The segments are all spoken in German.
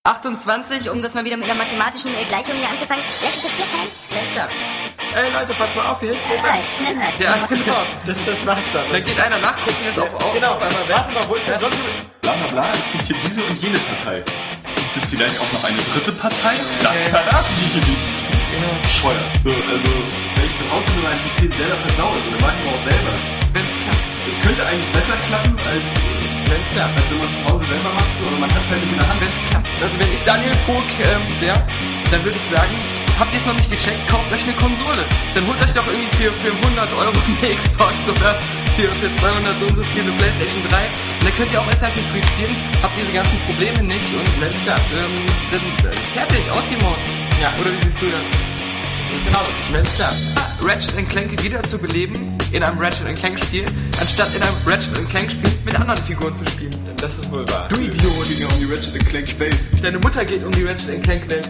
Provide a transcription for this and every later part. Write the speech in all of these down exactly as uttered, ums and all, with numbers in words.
achtundzwanzig, um das mal wieder mit einer mathematischen äh, Gleichung hier anzufangen. Lässt sich das vier teilen? Alles klar. Ey Leute, passt mal auf hier. Hier ist Nein, das ist nicht. ja, genau. Das, das war's dann. Da geht einer nachgucken, jetzt auf, auf, genau. auf einmal weg. Warte mal, wo ist der John? Bla bla bla, es gibt hier diese und jene Partei. Gibt es vielleicht auch noch eine dritte Partei? Das verraten die hier nicht. Bescheuert. So, also, wenn ich zu Hause mit meinem P C selber versaue, so, dann weiß ich auch selber. Wenn's klappt. Es könnte eigentlich besser klappen, als wenn es klappt. Als wenn man es zu Hause selber macht, so, aber man hat es halt nicht in der Hand. Wenn's klappt. Also wenn ich Daniel Pog ähm, wäre, dann würde ich sagen, habt ihr es noch nicht gecheckt, kauft euch eine Konsole. Dann holt euch doch irgendwie für, für hundert Euro eine Xbox oder für, für zweihundert so und so viel eine PlayStation drei. Und dann könnt ihr auch Assassin's Creed spielen, habt diese ganzen Probleme nicht und wenn es klappt, ähm, dann äh, fertig, aus die Maus. Ja. Oder wie siehst du das? Das ist genauso. Wenn es klappt. Ratchet and Clank wieder zu beleben in einem Ratchet and Clank Spiel, anstatt in einem Ratchet and Clank Spiel mit anderen Figuren zu spielen. Das ist wohl wahr. Du Idiot, ging um die Ratchet and Clank Welt. Deine Mutter geht um die Ratchet and Clank Welt.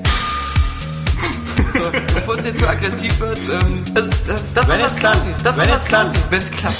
So, bevor es jetzt zu aggressiv wird, ähm, das, das, das Wenn soll es was klappt. klappen. Das Wenn soll es was klappt. klappen, wenn es klappt.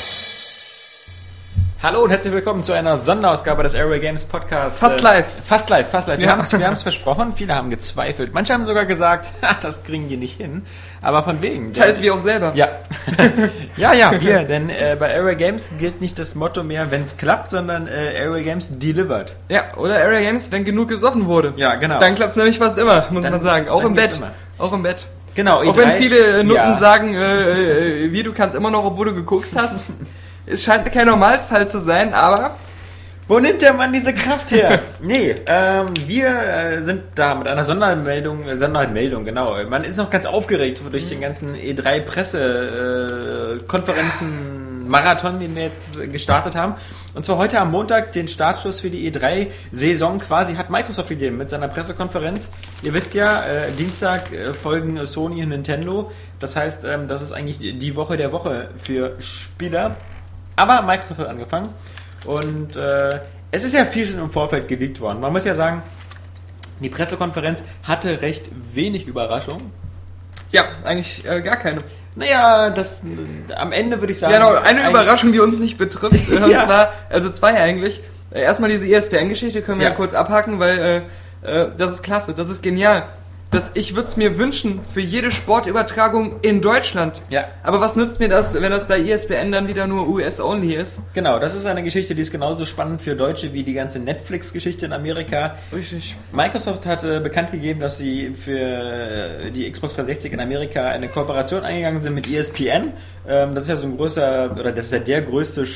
Hallo und herzlich willkommen zu einer Sonderausgabe des Airway Games Podcast. Fast Äh, live. Fast live, fast live. Wir Ja. haben es wir haben's versprochen, viele haben gezweifelt. Manche haben sogar gesagt, das kriegen die nicht hin. Aber von wegen. Teils wir auch selber. Ja. ja, ja, wir. Denn äh, bei Airway Games gilt nicht das Motto mehr, wenn es klappt, sondern äh, Airway Games delivered. Ja, oder Area Games, wenn genug gesoffen wurde. Ja, genau. Dann klappt es nämlich fast immer, muss Dann- man sagen. Auch dann im geht's Bett. immer. Auch im Bett. Genau. Auch wenn viele Nutten ja. sagen, äh, äh, wie, du kannst immer noch, obwohl du geguckt hast. Es scheint kein Normalfall zu sein, aber... Wo nimmt der Mann diese Kraft her? nee, ähm, wir äh, sind da mit einer Sondermeldung, äh, Sondermeldung, genau. Man ist noch ganz aufgeregt durch den ganzen E drei Presse äh, Konferenzen Marathon, den wir jetzt äh, gestartet haben. Und zwar heute am Montag, den Startschuss für die E drei Saison quasi hat Microsoft gegeben mit seiner Pressekonferenz. Ihr wisst ja, äh, Dienstag äh, folgen Sony und Nintendo. Das heißt, ähm, das ist eigentlich die, die Woche der Woche für Spieler. Aber Microsoft hat angefangen. Und äh, es ist ja viel schon im Vorfeld geleakt worden. Man muss ja sagen, die Pressekonferenz hatte recht wenig Überraschung. Ja, eigentlich äh, gar keine. Naja, das äh, am Ende würde ich sagen... Ja, genau, eine ein- Überraschung, die uns nicht betrifft. Äh, und Ja. zwar, also zwei eigentlich. Äh, Erstmal diese E S P N-Geschichte können wir ja, Ja. kurz abhaken, weil äh, äh, das ist klasse, das ist genial. Das, ich würde es mir wünschen für jede Sportübertragung in Deutschland. Ja. Aber was nützt mir das, wenn das bei E S P N dann wieder nur U S-only ist? Genau, das ist eine Geschichte, die ist genauso spannend für Deutsche wie die ganze Netflix-Geschichte in Amerika. Richtig. Microsoft hat äh, bekannt gegeben, dass sie für äh, die Xbox dreihundertsechzig in Amerika eine Kooperation eingegangen sind mit E S P N. Ähm, das ist ja so ein größer, oder das ist ja der größte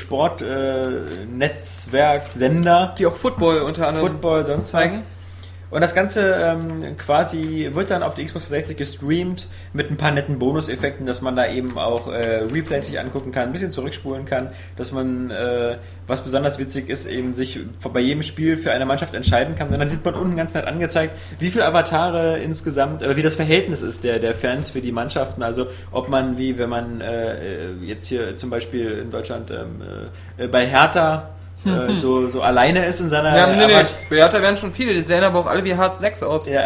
Sport-Netzwerk, äh, Sender. Die auch Football unter anderem Football, sonst zeigen. was. Und das Ganze ähm, quasi wird dann auf die Xbox dreihundertsechzig gestreamt mit ein paar netten Bonuseffekten, dass man da eben auch äh, Replays sich angucken kann, ein bisschen zurückspulen kann, dass man, äh, was besonders witzig ist, eben sich bei jedem Spiel für eine Mannschaft entscheiden kann. Und dann sieht man unten ganz nett angezeigt, wie viele Avatare insgesamt, oder wie das Verhältnis ist der, der Fans für die Mannschaften. Also ob man, wie wenn man äh, jetzt hier zum Beispiel in Deutschland ähm, äh, bei Hertha äh, so, so alleine ist in seiner... Ja, nee, nee, Avat- Beata werden schon viele, die sehen aber auch alle wie Hard sechs aus. Ja,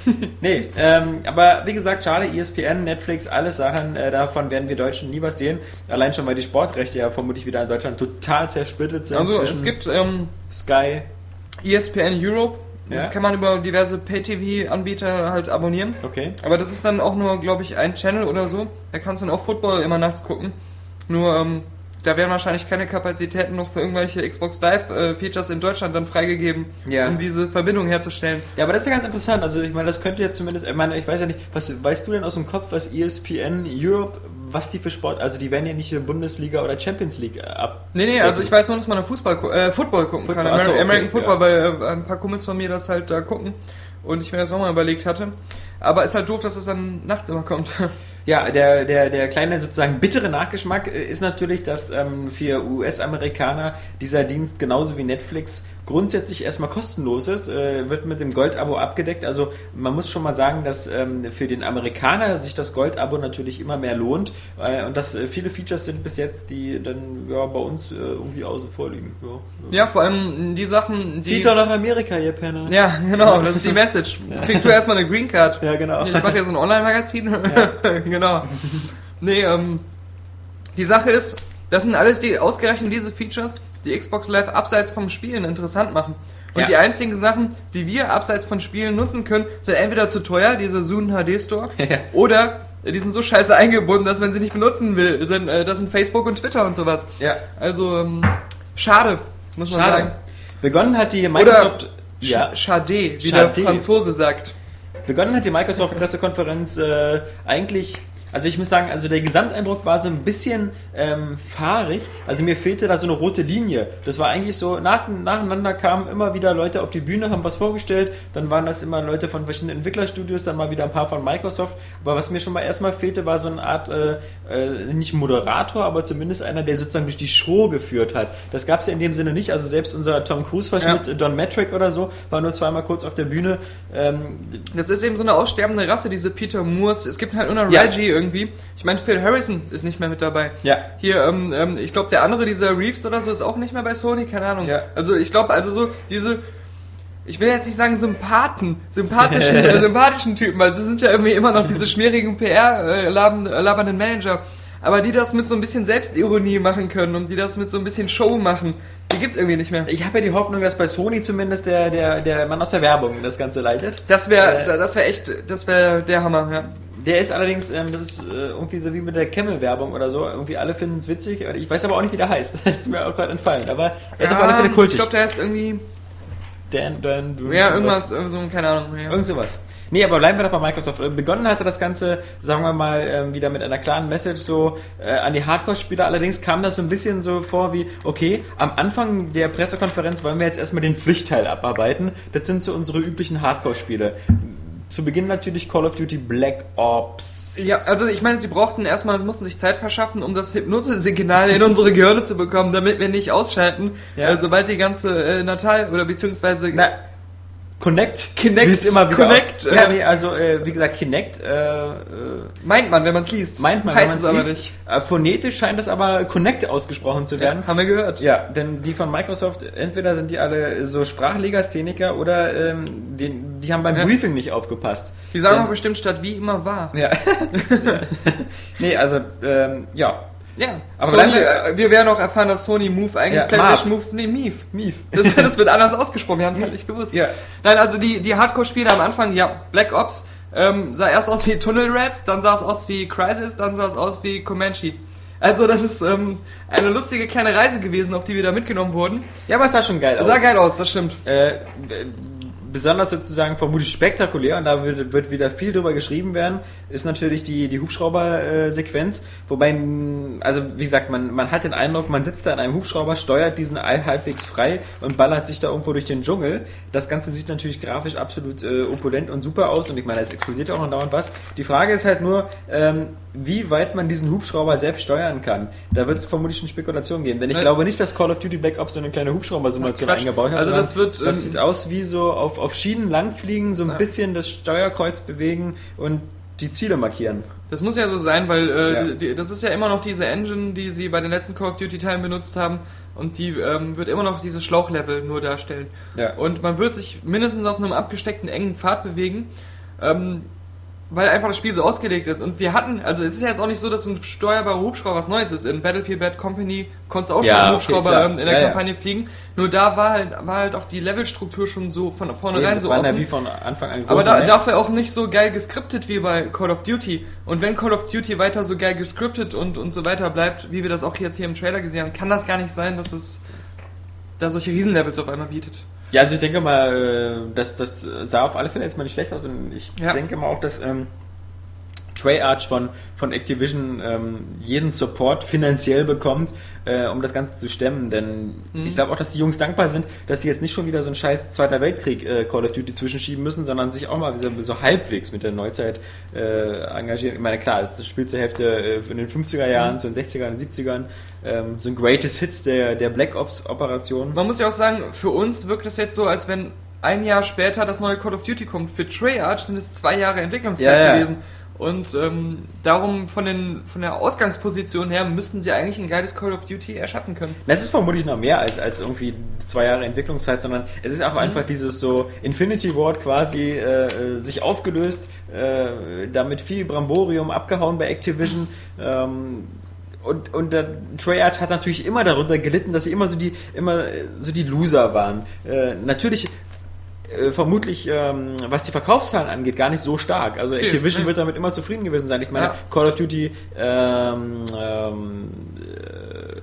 nee, ähm, aber wie gesagt, schade, E S P N, Netflix, alles Sachen, äh, davon werden wir Deutschen nie was sehen. Allein schon, weil die Sportrechte ja vermutlich wieder in Deutschland total zersplittet sind. Also zwischen es gibt ähm, Sky. E S P N Europe, das Ja. kann man über diverse Pay-T V-Anbieter halt abonnieren. Okay. Aber das ist dann auch nur, glaube ich, ein Channel oder so. Da kannst du dann auch Football immer nachts gucken. Nur, ähm, da werden wahrscheinlich keine Kapazitäten noch für irgendwelche Xbox Live-Features in Deutschland dann freigegeben, Ja. um diese Verbindung herzustellen. Ja, aber das ist ja ganz interessant. Also ich meine, das könnte ja zumindest, ich meine, ich weiß ja nicht, was weißt du denn aus dem Kopf, was E S P N Europe, was die für Sport, also die werden ja nicht für Bundesliga oder Champions League ab. Nee, nee, also ich weiß nur, dass man da Fußball, gu- äh, Football gucken Football, kann. ach so, okay, American Football, ja. weil äh, ein paar Kumpels von mir das halt da gucken und ich mir das auch mal überlegt hatte. Aber ist halt doof, dass es dann nachts immer kommt. Ja, der, der, der kleine sozusagen bittere Nachgeschmack äh, ist natürlich, dass ähm, für U S-Amerikaner dieser Dienst genauso wie Netflix grundsätzlich erstmal kostenlos ist, äh, wird mit dem Gold-Abo abgedeckt. Also man muss schon mal sagen, dass ähm, für den Amerikaner sich das Gold-Abo natürlich immer mehr lohnt äh, und dass äh, viele Features sind bis jetzt, die dann ja, bei uns äh, irgendwie außen vor liegen. Ja, Ja, vor allem die Sachen, die... Zieht doch nach Amerika, ihr Penner. Ja, genau, das ist die Message. Kriegst du erstmal eine Green Card. Ja, genau. Ich mache jetzt ein Online-Magazin. Ja. Genau. Nee, ähm, die Sache ist, das sind alles die, ausgerechnet diese Features, die Xbox Live abseits vom Spielen interessant machen. Und Ja. die einzigen Sachen, die wir abseits von Spielen nutzen können, sind entweder zu teuer, dieser Zune H D Store, Ja. oder die sind so scheiße eingebunden, dass man sie nicht benutzen will. Das sind, äh, das sind Facebook und Twitter und sowas. Ja. Also, ähm, schade, muss man Schade. sagen. Begonnen hat die Microsoft... Ja. Schade, wie Schade. der Franzose sagt. Begonnen hat die Microsoft-Pressekonferenz äh, eigentlich, also ich muss sagen, also der Gesamteindruck war so ein bisschen ähm, fahrig, also mir fehlte da so eine rote Linie. Das war eigentlich so, nach, nacheinander kamen immer wieder Leute auf die Bühne, haben was vorgestellt, dann waren das immer Leute von verschiedenen Entwicklerstudios, dann mal wieder ein paar von Microsoft, aber was mir schon mal erstmal fehlte, war so eine Art, äh, äh, nicht Moderator, aber zumindest einer, der sozusagen durch die Show geführt hat. Das gab es ja in dem Sinne nicht, also selbst unser Tom Cruise-Verschnitt, Ja. Don Matrick oder so, war nur zweimal kurz auf der Bühne. Ähm, Das ist eben so eine aussterbende Rasse, diese Peter Moores. Es gibt halt nur noch Ja. Reggie irgendwie. Ich meine, Phil Harrison ist nicht mehr mit dabei. Ja. Hier, ähm, ähm, ich glaube, der andere, dieser Reeves oder so, ist auch nicht mehr bei Sony, keine Ahnung. Ja. Also ich glaube, also so diese, ich will jetzt nicht sagen Sympathen, sympathischen, äh, sympathischen Typen, weil sie sind ja irgendwie immer noch diese schmierigen P R-labernden Manager. Aber die das mit so ein bisschen Selbstironie machen können und die das mit so ein bisschen Show machen, die gibt's irgendwie nicht mehr. Ich habe ja die Hoffnung, dass bei Sony zumindest der, der, der Mann aus der Werbung das Ganze leitet. Das wäre, Äh, das wäre echt, das wäre der Hammer, ja. Der ist allerdings, ähm, das ist äh, irgendwie so wie mit der Camel-Werbung oder so. Irgendwie alle finden es witzig. Ich weiß aber auch nicht, wie der heißt. Das ist mir auch gerade entfallen. Aber er ist auf alle Fälle Ich kultig. glaube, der heißt irgendwie, Dan, Dan, Dan, ja, irgendwas, äh, so, keine Ahnung. Ja. Irgend sowas. Nee, aber bleiben wir doch bei Microsoft. Äh, Begonnen hatte das Ganze, sagen wir mal, ähm, wieder mit einer klaren Message so äh, an die Hardcore-Spieler. Allerdings kam das so ein bisschen so vor wie, okay, am Anfang der Pressekonferenz wollen wir jetzt erstmal den Pflichtteil abarbeiten. Das sind so unsere üblichen Hardcore-Spiele. Zu Beginn natürlich Call of Duty Black Ops. Ja, also ich meine, sie brauchten erstmal, sie mussten sich Zeit verschaffen, um das Hypnosesignal in unsere Gehirne zu bekommen, damit wir nicht ausschalten, Ja. äh, sobald die ganze äh, Natal oder beziehungsweise Na, Connect. Kinect, Wie es immer wieder Connect, Auch, äh, ja, nee, also äh, wie gesagt, Kinect äh, äh, meint man, wenn man es liest. meint man, heißt wenn es man's aber liest. nicht. Äh, phonetisch scheint das aber Connect ausgesprochen zu werden. Ja, haben wir gehört. Ja, denn die von Microsoft, entweder sind die alle so Sprachlegastheniker oder ähm, die, die haben beim Ja. Briefing nicht aufgepasst. Die sagen Denn- auch bestimmt statt wie immer war. Ja. Nee, also, ähm, ja. Ja, Aber Sony, bleiben wir- äh, wir werden auch erfahren, dass Sony Move eigentlich Ja, PlayStation Marv. Move, nee, Mief. Mief. Das, das wird anders ausgesprochen, wir haben es halt nicht gewusst. Ja. Nein, also die, die Hardcore-Spiele am Anfang, ja, Black Ops, ähm, sah erst aus wie Tunnel Rats, dann sah es aus wie Crysis, dann sah es aus wie Comanche. Also das ist ähm, eine lustige kleine Reise gewesen, auf die wir da mitgenommen wurden. Ja, aber es sah schon geil aus. Sah geil aus, das stimmt. Äh, besonders sozusagen vermutlich spektakulär, und da wird, wird wieder viel drüber geschrieben werden, ist natürlich die, die Hubschrauber-Sequenz. Wobei, mh, also wie gesagt, man, man hat den Eindruck, man sitzt da in einem Hubschrauber, steuert diesen All halbwegs frei und ballert sich da irgendwo durch den Dschungel. Das Ganze sieht natürlich grafisch absolut äh, opulent und super aus, und ich meine, es explodiert ja auch noch dauernd was. Die Frage ist halt nur, ähm, wie weit man diesen Hubschrauber selbst steuern kann. Da wird es vermutlich eine Spekulation geben, denn ich Weil- glaube nicht, dass Call of Duty Black Ops so eine kleine Hubschrauber-Simulation Ach, Quatsch. eingebaut hat. Also sondern das wird, das ähm, sieht aus wie so auf, auf Schienen langfliegen, so ein Ja. bisschen das Steuerkreuz bewegen und die Ziele markieren. Das muss ja so sein, weil äh, Ja. die, das ist ja immer noch diese Engine, die sie bei den letzten Call of Duty Teilen benutzt haben, und die ähm, wird immer noch dieses Schlauchlevel nur darstellen. Ja. Und man wird sich mindestens auf einem abgesteckten, engen Pfad bewegen, ähm, weil einfach das Spiel so ausgelegt ist. Und wir hatten, also es ist ja jetzt auch nicht so, dass ein steuerbarer Hubschrauber was Neues ist. In Battlefield Bad Company konntest du auch schon Ja, einen okay, Hubschrauber klar. ähm, in der Ja, ja. Kampagne fliegen. Nur da war halt, war halt auch die Levelstruktur schon so von vornherein das so waren ja offen. wie von Anfang an große Aber da, Maps. dafür auch nicht so geil geskriptet wie bei Call of Duty. Und wenn Call of Duty weiter so geil geskriptet und, und so weiter bleibt, wie wir das auch jetzt hier im Trailer gesehen haben, kann das gar nicht sein, dass es da solche Riesenlevels auf einmal bietet. Ja, also ich denke mal, äh, das, das sah auf alle Fälle jetzt mal nicht schlecht aus, und ich Ja. denke mal auch, dass ähm, Treyarch von, von Activision ähm, jeden Support finanziell bekommt, äh, um das Ganze zu stemmen, denn Mhm. ich glaube auch, dass die Jungs dankbar sind, dass sie jetzt nicht schon wieder so einen scheiß Zweiter Weltkrieg äh, Call of Duty zwischenschieben müssen, sondern sich auch mal so, so halbwegs mit der Neuzeit äh, engagieren. Ich meine, klar, es spielt zur Hälfte äh, in den fünfziger Jahren, Mhm. zu den sechzigern und siebzigern, ähm, so ein Greatest Hits der, der Black Ops Operation. Man muss ja auch sagen, für uns wirkt es jetzt so, als wenn ein Jahr später das neue Call of Duty kommt. Für Treyarch sind es zwei Jahre Entwicklungszeit Ja, ja. gewesen. Und ähm, darum von, den, von der Ausgangsposition her müssten sie eigentlich ein geiles Call of Duty erschaffen können. Das ist vermutlich noch mehr als, als irgendwie zwei Jahre Entwicklungszeit, sondern es ist auch Mhm. einfach dieses so Infinity Ward quasi äh, äh, sich aufgelöst, äh, damit viel Bramborium abgehauen bei Activision. Ähm, Und, und der Treyarch hat natürlich immer darunter gelitten, dass sie immer so die, immer so die Loser waren. Äh, natürlich äh, vermutlich, ähm, was die Verkaufszahlen angeht, gar nicht so stark. Also Okay, Activision ja. wird damit immer zufrieden gewesen sein. Ich meine, Ja. Call of Duty ähm, ähm, äh,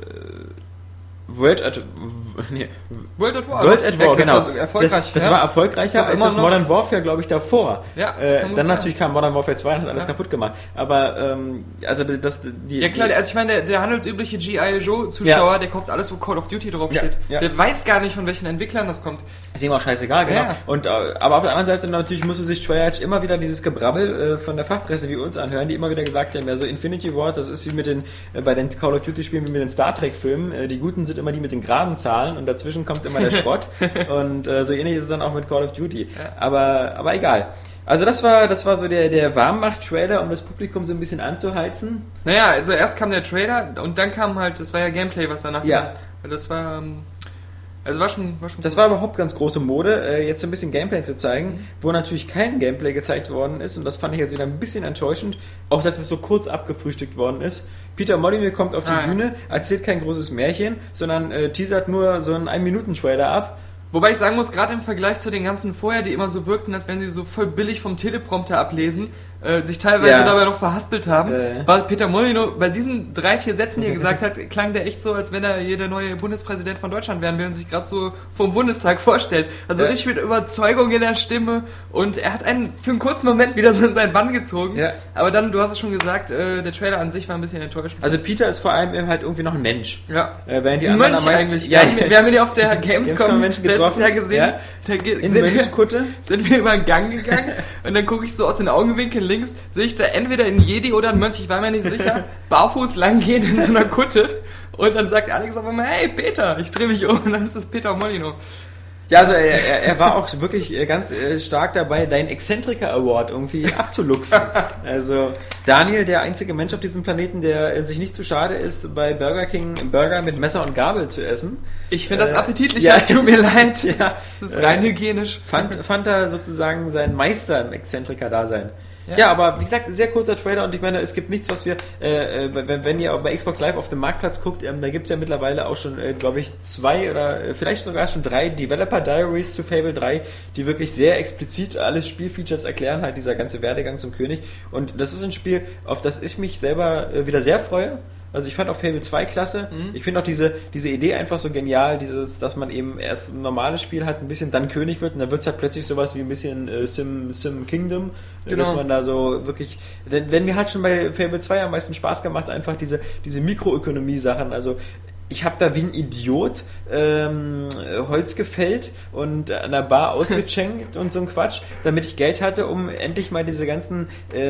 World at, nee, World at War. World at War, Ja, das genau. war so erfolgreich. Das, das ja. war erfolgreicher Ist doch als immer das noch- Modern Warfare, glaube ich, davor. Ja, das äh, kann gut dann sein. natürlich kam Modern Warfare zwei und hat alles Ja. kaputt gemacht. Aber ähm, also das, die, Ja klar, die, also ich meine, der, der handelsübliche G I. Joe-Zuschauer, Ja. der kauft alles, wo Call of Duty Ja, draufsteht. ja. Der weiß gar nicht, von welchen Entwicklern das kommt. ist ihm auch scheißegal, genau. Ja. Und, äh, aber auf der anderen Seite natürlich musste sich Treyarch immer wieder dieses Gebrabbel äh, von der Fachpresse wie uns anhören, die immer wieder gesagt haben, ja so Infinity Ward, das ist wie mit den, äh, bei den Call of Duty Spielen wie mit den Star Trek Filmen, äh, die Guten sind immer die mit den geraden Zahlen und dazwischen kommt immer der Schrott und äh, so ähnlich ist es dann auch mit Call of Duty. Ja. Aber, aber egal. Also das war, das war so der, der Warmmacht-Trailer, um das Publikum so ein bisschen anzuheizen. Naja, also erst kam der Trailer und dann kam halt, das war ja Gameplay, was danach Ja. kam. Das war, ähm, also war schon, war schon Das cool. war überhaupt ganz große Mode, äh, jetzt so ein bisschen Gameplay zu zeigen, wo natürlich kein Gameplay gezeigt worden ist und das fand ich jetzt wieder ein bisschen enttäuschend, auch dass es so kurz abgefrühstückt worden ist. Peter Molyneux kommt auf die Ah, ja. Bühne, erzählt kein großes Märchen, sondern äh, teasert nur so einen ein-Minuten-Trailer ab. Wobei ich sagen muss, gerade im Vergleich zu den ganzen vorher, die immer so wirkten, als wenn sie so voll billig vom Teleprompter ablesen, äh, sich teilweise Ja. dabei noch verhaspelt haben, Äh. war Peter Molyneux, bei diesen drei, vier Sätzen, die er gesagt hat, klang der echt so, als wenn er hier der neue Bundespräsident von Deutschland werden will und sich gerade so vom Bundestag vorstellt. Also Ja. richtig mit Überzeugung in der Stimme und er hat einen für einen kurzen Moment wieder so in seinen Bann gezogen. Ja. Aber dann, du hast es schon gesagt, äh, der Trailer an sich war ein bisschen enttäuschend. Also Peter ist vor allem eben halt irgendwie noch ein Mensch. ja. Äh, während die Ein anderen Mönch am meisten- eigentlich. Ja, wir, haben, wir haben ihn ja auf der Gamescom Menschen letztes getroffen. Jahr gesehen. Ja. Da ge- in sind wir- Mönchskutte. sind wir über den Gang gegangen und dann gucke ich so aus den Augenwinkeln links, sehe ich da entweder ein Jedi oder ein Mönch, ich war mir nicht sicher, barfuß langgehen in so einer Kutte und dann sagt Alex auf einmal, hey Peter, ich drehe mich um und dann ist das Peter Molyneux. Ja, also er, er, er war auch wirklich äh, ganz äh, stark dabei, deinen Exzentriker Award irgendwie abzuluxen. Also Daniel, der einzige Mensch auf diesem Planeten, der äh, sich nicht zu schade ist, bei Burger King Burger mit Messer und Gabel zu essen. Ich finde das Äh, appetitlich, ja. ja. tut mir leid. Ja, Das ist rein äh, hygienisch. Fand, fand er sozusagen seinen Meister im Exzentriker-Dasein. Ja. Ja. ja, aber wie gesagt, sehr kurzer Trailer und ich meine, es gibt nichts, was wir, äh, wenn, wenn ihr auch bei Xbox Live auf dem Marktplatz guckt, ähm, da gibt's ja mittlerweile auch schon, äh, glaube ich, zwei oder äh, vielleicht sogar schon drei Developer Diaries zu Fable drei, die wirklich sehr explizit alle Spielfeatures erklären, halt dieser ganze Werdegang zum König. Und das ist ein Spiel, auf das ich mich selber äh, wieder sehr freue. Also ich fand auch Fable zwei klasse. Mhm. Ich finde auch diese, diese Idee einfach so genial, dieses, dass man eben erst ein normales Spiel hat, ein bisschen dann König wird und dann wird es halt plötzlich sowas wie ein bisschen äh, Sim, Sim Kingdom, Genau. dass man da so wirklich, denn, denn mir hat schon bei Fable zwei am meisten Spaß gemacht, einfach diese, diese Mikroökonomie-Sachen, also ich habe da wie ein Idiot ähm, Holz gefällt und an der Bar ausgecheckt und so ein Quatsch, damit ich Geld hatte, um endlich mal diese ganzen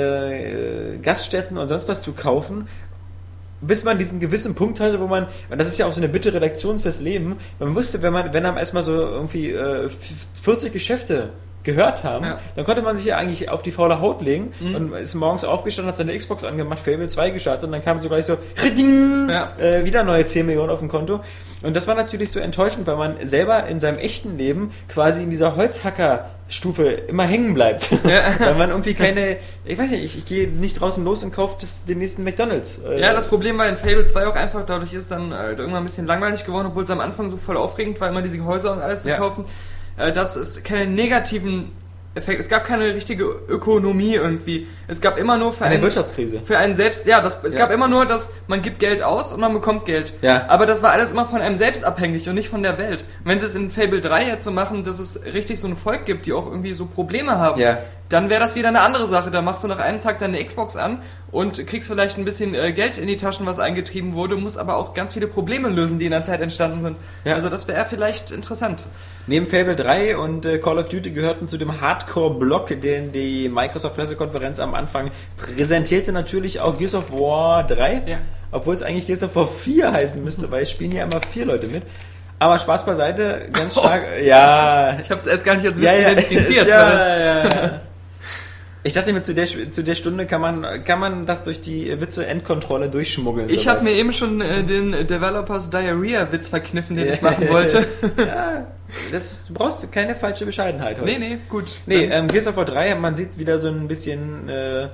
äh, Gaststätten und sonst was zu kaufen, bis man diesen gewissen Punkt hatte, wo man, und das ist ja auch so eine bittere Lektion fürs Leben, man wusste, wenn man, wenn einem erstmal so irgendwie äh, vierzig Geschäfte gehört haben, Ja. dann konnte man sich ja eigentlich auf die faule Haut legen Mhm. und ist morgens aufgestanden, hat seine Xbox angemacht, Fable zwei gestartet und dann kam so gleich so Riding, Ja. äh, wieder neue zehn Millionen auf dem Konto. Und das war natürlich so enttäuschend, weil man selber in seinem echten Leben quasi in dieser Holzhacker-Stufe immer hängen bleibt. Ja. Weil man irgendwie keine, ich weiß nicht, ich, ich gehe nicht draußen los und kaufe das, den nächsten McDonalds. Äh, Ja, das Problem war in Fable zwei auch einfach, dadurch ist dann äh, irgendwann ein bisschen langweilig geworden, obwohl es am Anfang so voll aufregend war, immer diese Häuser und alles zu Ja. kaufen, äh, dass es keine negativen Effekte, es gab keine richtige Ökonomie irgendwie. Es gab immer nur für eine einen, Wirtschaftskrise. für einen selbst, ja, das, es Ja. gab immer nur, dass man gibt Geld aus und man bekommt Geld. Ja. Aber das war alles immer von einem selbst abhängig und nicht von der Welt. Und wenn sie es in Fable drei jetzt so machen, dass es richtig so ein Volk gibt, die auch irgendwie so Probleme haben, Ja. dann wäre das wieder eine andere Sache. Da machst du nach einem Tag deine Xbox an und kriegst vielleicht ein bisschen äh, Geld in die Taschen, was eingetrieben wurde, musst aber auch ganz viele Probleme lösen, die in der Zeit entstanden sind. Ja. Also das wäre vielleicht interessant. Neben Fable drei und äh, Call of Duty gehörten zu dem Hardcore-Block, den die Microsoft-Pressekonferenz am Anfang präsentierte, natürlich auch Gears of War drei. Ja. Obwohl es eigentlich Gears of War vier heißen müsste, weil es spielen ja immer vier Leute mit. Aber Spaß beiseite, ganz stark. Ja, Ich habe es erst gar nicht als Witz ja, ja, identifiziert. ja, weil das- ja, ja. Ich dachte mir, zu der, zu der Stunde kann man, kann man das durch die Witze-Endkontrolle durchschmuggeln. Ich sowas. habe mir eben schon äh, den Developers Diarrhea-Witz verkniffen, den ich machen wollte. Ja, das, du brauchst keine falsche Bescheidenheit heute. nee, nee, gut. Nee, Dann- ähm, Gears of War drei, man sieht wieder so ein bisschen, äh,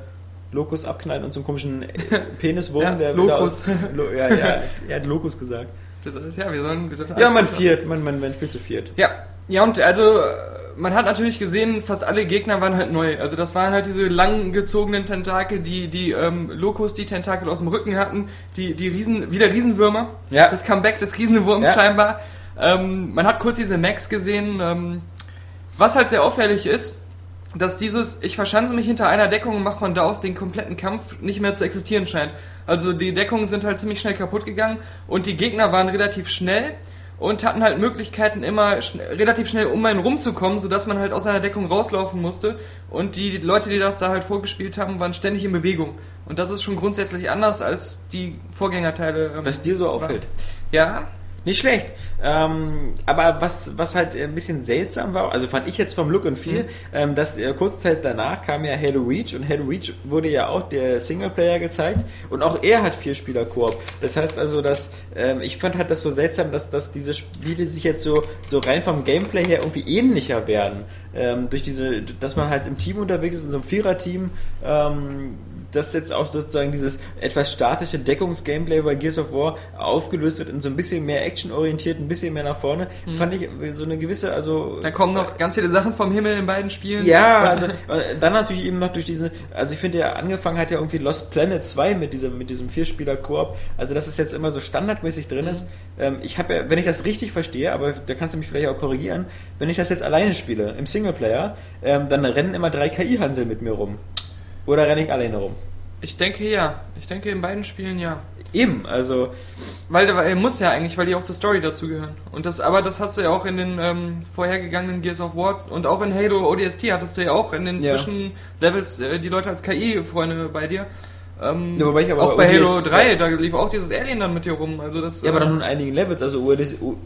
Locus abknallen und so einen komischen Peniswurm, Ja, der Locus. wieder aus... Lo, ja, ja, er hat Locus gesagt. Das ist, ja, wir sollen... Wir dürfen Ja, alles man gut viert, man, man, man spielt zu viert. Ja, ja und also man hat natürlich gesehen, fast alle Gegner waren halt neu. Also das waren halt diese langgezogenen Tentakel, die die ähm, Locus, die Tentakel aus dem Rücken hatten, die die Riesen, wieder Riesenwürmer. Ja. Das Comeback des Riesenwurms Ja. scheinbar. Ähm, man hat kurz diese Max gesehen. Ähm, was halt sehr auffällig ist, dass dieses, ich verschanze mich hinter einer Deckung und mache von da aus den kompletten Kampf nicht mehr zu existieren scheint. Also die Deckungen sind halt ziemlich schnell kaputt gegangen und die Gegner waren relativ schnell und hatten halt Möglichkeiten immer schn- relativ schnell um einen rumzukommen, sodass man halt aus einer Deckung rauslaufen musste und die Leute, die das da halt vorgespielt haben, waren ständig in Bewegung. Und das ist schon grundsätzlich anders als die Vorgängerteile. Ähm, Was dir so auffällt. Ja, Nicht schlecht. Ähm, aber was, was halt ein bisschen seltsam war, also fand ich jetzt vom Look and Feel, Mhm. ähm, dass äh, kurze Zeit danach kam ja Halo Reach und Halo Reach wurde ja auch der Singleplayer gezeigt und auch er hat vier Spieler Koop. Das heißt also, dass ähm, ich fand halt das so seltsam, dass, dass diese Spiele sich jetzt so, so rein vom Gameplay her irgendwie ähnlicher werden. Ähm, durch diese, dass man halt im Team unterwegs ist, in so einem Vierer-Team, ähm, dass jetzt auch sozusagen dieses etwas statische Deckungs-Gameplay bei Gears of War aufgelöst wird in so ein bisschen mehr actionorientiert, ein bisschen mehr nach vorne, Mhm. fand ich so eine gewisse, also... da kommen noch ganz viele Sachen vom Himmel in beiden Spielen. Ja, also äh, dann natürlich eben noch durch diese, also ich finde ja, angefangen hat ja irgendwie Lost Planet zwei mit diesem, mit diesem Vierspieler-Koop, also dass es jetzt immer so standardmäßig drin ist. Ähm, ich habe ja, wenn ich das richtig verstehe, aber da kannst du mich vielleicht auch korrigieren, wenn ich das jetzt alleine spiele, im Singleplayer, ähm, dann rennen immer drei K I-Hansel mit mir rum. Oder renne ich alleine rum? Ich denke ja. Ich denke in beiden Spielen ja. Eben, also... Weil er muss ja eigentlich, weil die auch zur Story dazugehören. Und das, aber das hast du ja auch in den ähm, vorhergegangenen Gears of War und auch in Halo O D S T hattest du ja auch in den Ja. Zwischenlevels äh, die Leute als K I-Freunde bei dir. Ähm, Ja, wobei ich aber auch bei O D S Halo drei, da lief auch dieses Alien dann mit dir rum. Also das, Ja, aber äh, dann nur in einigen Levels, also O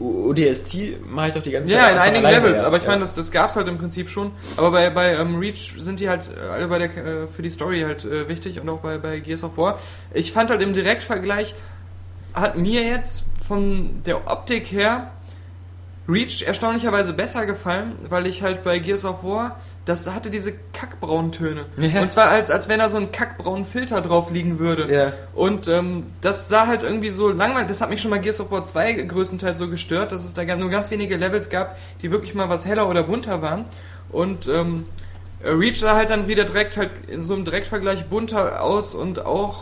D S T mache ich doch die ganze Zeit ja, in einfach einigen alleine, Levels, ja. aber ich Ja. meine, das, das gab's halt im Prinzip schon. Aber bei, bei ähm, Reach sind die halt äh, alle bei der, äh, für die Story halt äh, wichtig und auch bei, bei Gears of War. Ich fand halt im Direktvergleich, hat mir jetzt von der Optik her Reach erstaunlicherweise besser gefallen, weil ich halt bei Gears of War, das hatte diese kackbraunen Töne. Ja. Und zwar als, als wenn da so ein kackbraunen Filter drauf liegen würde. Ja. Und ähm, das sah halt irgendwie so langweilig, das hat mich schon mal Gears of War zwei größtenteils so gestört, dass es da nur ganz wenige Levels gab, die wirklich mal was heller oder bunter waren. Und ähm, Reach sah halt dann wieder direkt halt in so einem Direktvergleich bunter aus und auch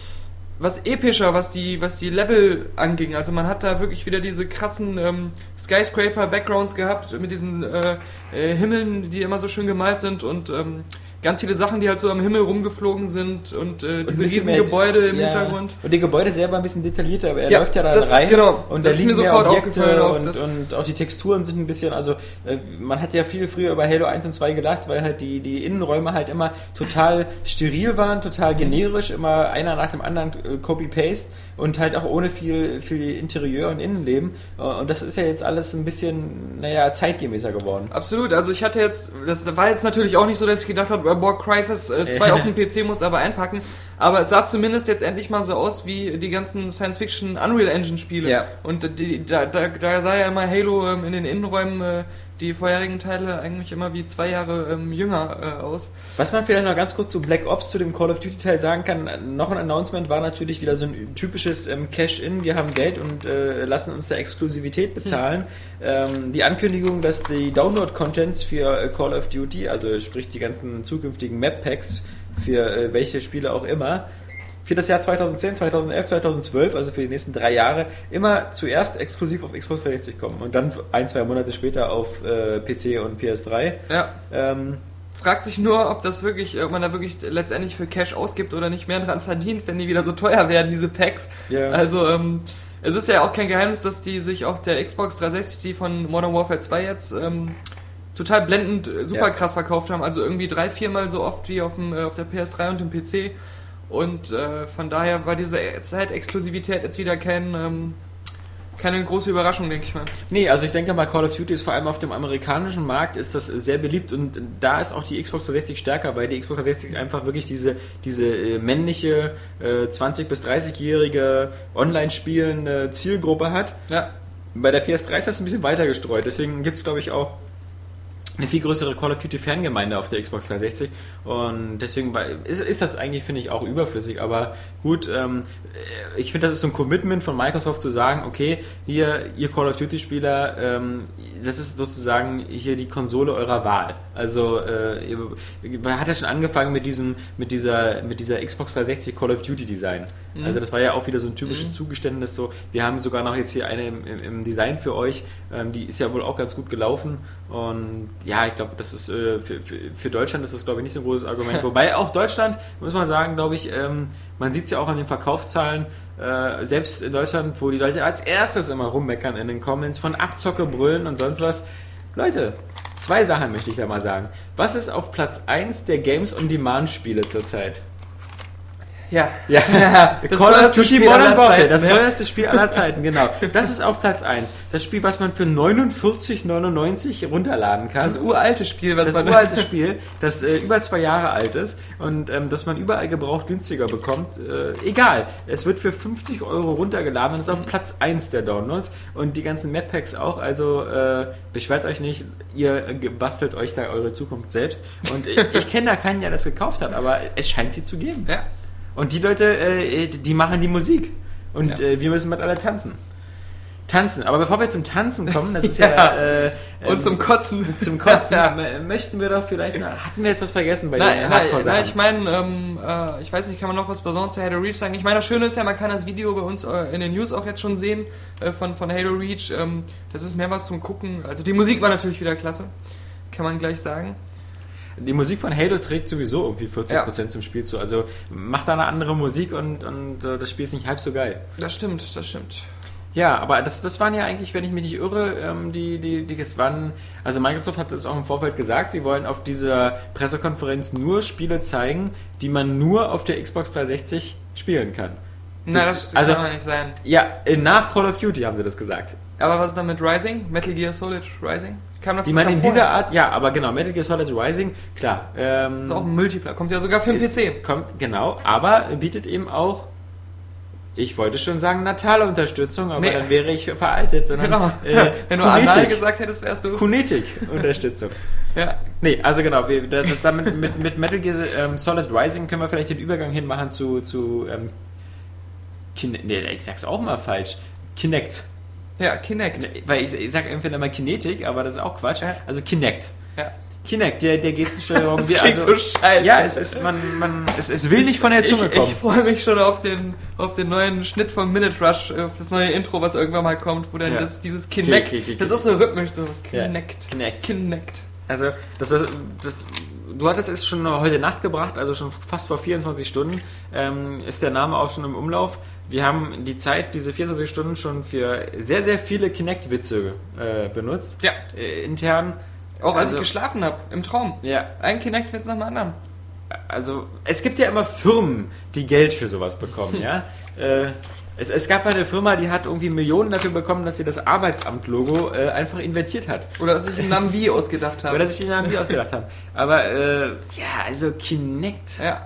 was epischer, was die, was die Level anging. Also man hat da wirklich wieder diese krassen ähm, Skyscraper-Backgrounds gehabt mit diesen äh, äh, Himmeln, die immer so schön gemalt sind und ähm, ganz viele Sachen, die halt so am Himmel rumgeflogen sind und äh, Und diese ein bisschen riesen mehr- Gebäude im ja. Hintergrund. Und die Gebäude selber ein bisschen detaillierter, aber er Ja, läuft ja da das- rein genau. und Das da ist mir liegen mehr sofort Objekte aufgefallen auch, und, das- und auch die Texturen sind ein bisschen, also äh, man hat ja viel früher über Halo eins und zwei gelacht, weil halt die, die Innenräume halt immer total steril waren, total generisch, immer einer nach dem anderen äh, Copy-Paste und halt auch ohne viel, viel Interieur und Innenleben. Äh, Und das ist ja jetzt alles ein bisschen, naja, zeitgemäßer geworden. Absolut, also ich hatte jetzt, das war jetzt natürlich auch nicht so, dass ich gedacht habe, boah, Crysis äh, zwei auf dem P C muss aber einpacken, aber es sah zumindest jetzt endlich mal so aus wie die ganzen Science-Fiction Unreal Engine Spiele. Ja. Und die, da, da, da sah ja immer Halo ähm, in den Innenräumen äh, die vorherigen Teile eigentlich immer wie zwei Jahre ähm, jünger äh, aus. Was man vielleicht noch ganz kurz zu Black Ops, zu dem Call of Duty Teil sagen kann, noch ein Announcement war natürlich wieder so ein typisches ähm, Cash-In, wir haben Geld und äh, lassen uns da Exklusivität bezahlen. Hm. Ähm, die Ankündigung, dass die Download-Contents für äh, Call of Duty, also sprich die ganzen zukünftigen Map-Packs für äh, welche Spiele auch immer, für das Jahr zweitausendzehn, zweitausendelf, zweitausendzwölf, also für die nächsten drei Jahre, immer zuerst exklusiv auf Xbox dreihundertsechzig kommen und dann ein, zwei Monate später auf äh, P C und P S drei. Ja. Ähm, Fragt sich nur, ob das wirklich, ob man da wirklich letztendlich für Cash ausgibt oder nicht mehr dran verdient, wenn die wieder so teuer werden, diese Packs. Ja. Also, ähm, es ist ja auch kein Geheimnis, dass die sich auch der Xbox dreihundertsechzig, die von Modern Warfare zwei jetzt, ähm, total blendend äh, super Ja. krass verkauft haben. Also irgendwie drei, viermal so oft wie auf, dem, äh, auf der P S drei und dem P C. Und äh, von daher war diese Zeitexklusivität jetzt wieder kein, ähm, keine große Überraschung, denke ich mal. Nee, also ich denke mal, Call of Duty ist vor allem auf dem amerikanischen Markt ist das sehr beliebt und da ist auch die Xbox dreihundertsechzig stärker, weil die Xbox dreihundertsechzig einfach wirklich diese, diese äh, männliche äh, zwanzig- bis dreißigjährige Online-spielende Zielgruppe hat. Ja. Bei der P S drei ist das ein bisschen weiter gestreut, deswegen gibt es glaube ich auch eine viel größere Call of Duty Fangemeinde auf der Xbox dreihundertsechzig und deswegen war, ist, ist das eigentlich, finde ich, auch überflüssig, aber gut, ähm, ich finde, das ist so ein Commitment von Microsoft zu sagen, okay, hier, ihr Call of Duty Spieler, ähm, das ist sozusagen hier die Konsole eurer Wahl. Also, äh, man hat ja schon angefangen mit diesem, mit dieser, mit dieser Xbox dreihundertsechzig Call of Duty Design. Mhm. Also das war ja auch wieder so ein typisches mhm. Zugeständnis, so, wir haben sogar noch jetzt hier eine im, im, im Design für euch, ähm, die ist ja wohl auch ganz gut gelaufen und ja, ich glaube, das ist äh, für, für, für Deutschland ist das, glaube ich, nicht so ein großes Argument. Wobei auch Deutschland, muss man sagen, glaube ich, ähm, man sieht es ja auch an den Verkaufszahlen, äh, selbst in Deutschland, wo die Leute als erstes immer rummeckern in den Comments von Abzocke, Brüllen und sonst was. Leute, zwei Sachen möchte ich da mal sagen. Was ist auf Platz eins der Games-on-Demand-Spiele zurzeit? Ja, ja. das Call of Duty Spiel Modern aller Warfare, Zeiten, das ja. teuerste Spiel aller Zeiten, genau. Das ist auf Platz eins. Das Spiel, was man für neunundvierzig neunundneunzig runterladen kann. Das uralte Spiel, was das man... Das uralte Spiel, das äh, über zwei Jahre alt ist und ähm, das man überall gebraucht günstiger bekommt. Äh, egal, es wird für fünfzig Euro runtergeladen und ist auf Platz eins der Downloads und die ganzen Map-Packs auch, also äh, beschwert euch nicht, ihr bastelt euch da eure Zukunft selbst und ich, ich kenne da keinen, der das gekauft hat, aber es scheint sie zu geben. Ja. Und die Leute, äh, die machen die Musik. Und ja. äh, wir müssen mit alle tanzen. Tanzen. Aber bevor wir zum Tanzen kommen, das ist ja... ja äh, und ähm, zum Kotzen. Zum Kotzen. ja. Möchten wir doch vielleicht... Na, hatten wir jetzt was vergessen bei na, den na, Hardcore-Sachen? na, ich meine, ähm, äh, ich weiß nicht, kann man noch was Besonderes zu Halo Reach sagen? Ich meine, das Schöne ist ja, man kann das Video bei uns äh, in den News auch jetzt schon sehen äh, von, von Halo Reach. Ähm, das ist mehr was zum Gucken. Also die Musik war natürlich wieder klasse. Kann man gleich sagen. Die Musik von Halo trägt sowieso irgendwie vierzig Prozent ja. zum Spiel zu. Also macht da eine andere Musik und, und uh, das Spiel ist nicht halb so geil. Das stimmt, das stimmt. Ja, aber das, das waren ja eigentlich, wenn ich mich nicht irre, ähm, die, die, die das waren, also Microsoft hat das auch im Vorfeld gesagt, sie wollen auf dieser Pressekonferenz nur Spiele zeigen, die man nur auf der Xbox dreihundertsechzig spielen kann. Na, das also, kann nicht sein. Ja, nach Call of Duty haben sie das gesagt. Aber was ist dann mit Rising? Metal Gear Solid Rising? Kam das die man in dieser Art, ja, aber genau, Metal Gear Solid Rising, klar. Ähm, ist auch ein Multiplayer, kommt ja sogar für den P C. Kommt, genau, aber bietet eben auch, ich wollte schon sagen Natal-Unterstützung, aber nee. dann wäre ich veraltet, sondern genau. äh, wenn du Anal gesagt hättest, wärst du... Kunetik-Unterstützung. ja. Nee, also genau, wir, das, damit, mit, mit Metal Gear ähm, Solid Rising können wir vielleicht den Übergang hinmachen zu, zu ähm, Kin- nee, ich sag's auch mal falsch, Kinect. Ja, Kinect. Weil ich, ich sage entweder mal Kinetik, aber das ist auch Quatsch. Ja. Also Kinect. Ja. Kinect, der, der Gestensteuerung. Das klingt also, so scheiße. Ja, es ist, man, man, es, es will nicht von der Zunge ich, kommen. Ich freue mich schon auf den, auf den neuen Schnitt von Minute Rush, auf das neue Intro, was irgendwann mal kommt, wo dann ja. das, dieses Kinect, okay, okay, okay. das ist so rhythmisch, so Kinect. Ja. Kinect. Kinect. Also, das, das, du hattest es schon heute Nacht gebracht, also schon fast vor vierundzwanzig Stunden, ähm, ist der Name auch schon im Umlauf. Wir haben die Zeit, diese vierundzwanzig Stunden, schon für sehr, sehr viele Kinect-Witze äh, benutzt. Ja. Äh, intern. Auch als also, ich geschlafen habe, im Traum. Ja. Ein Kinect-Witz nach dem anderen. Also, es gibt ja immer Firmen, die Geld für sowas bekommen, ja. Äh, es, es gab eine Firma, die hat irgendwie Millionen dafür bekommen, dass sie das Arbeitsamt-Logo äh, einfach inventiert hat. Oder dass sich den Namen Wie ausgedacht haben. Oder dass sich den Namen Wie ausgedacht haben. Aber, äh, ja, also Kinect. Ja.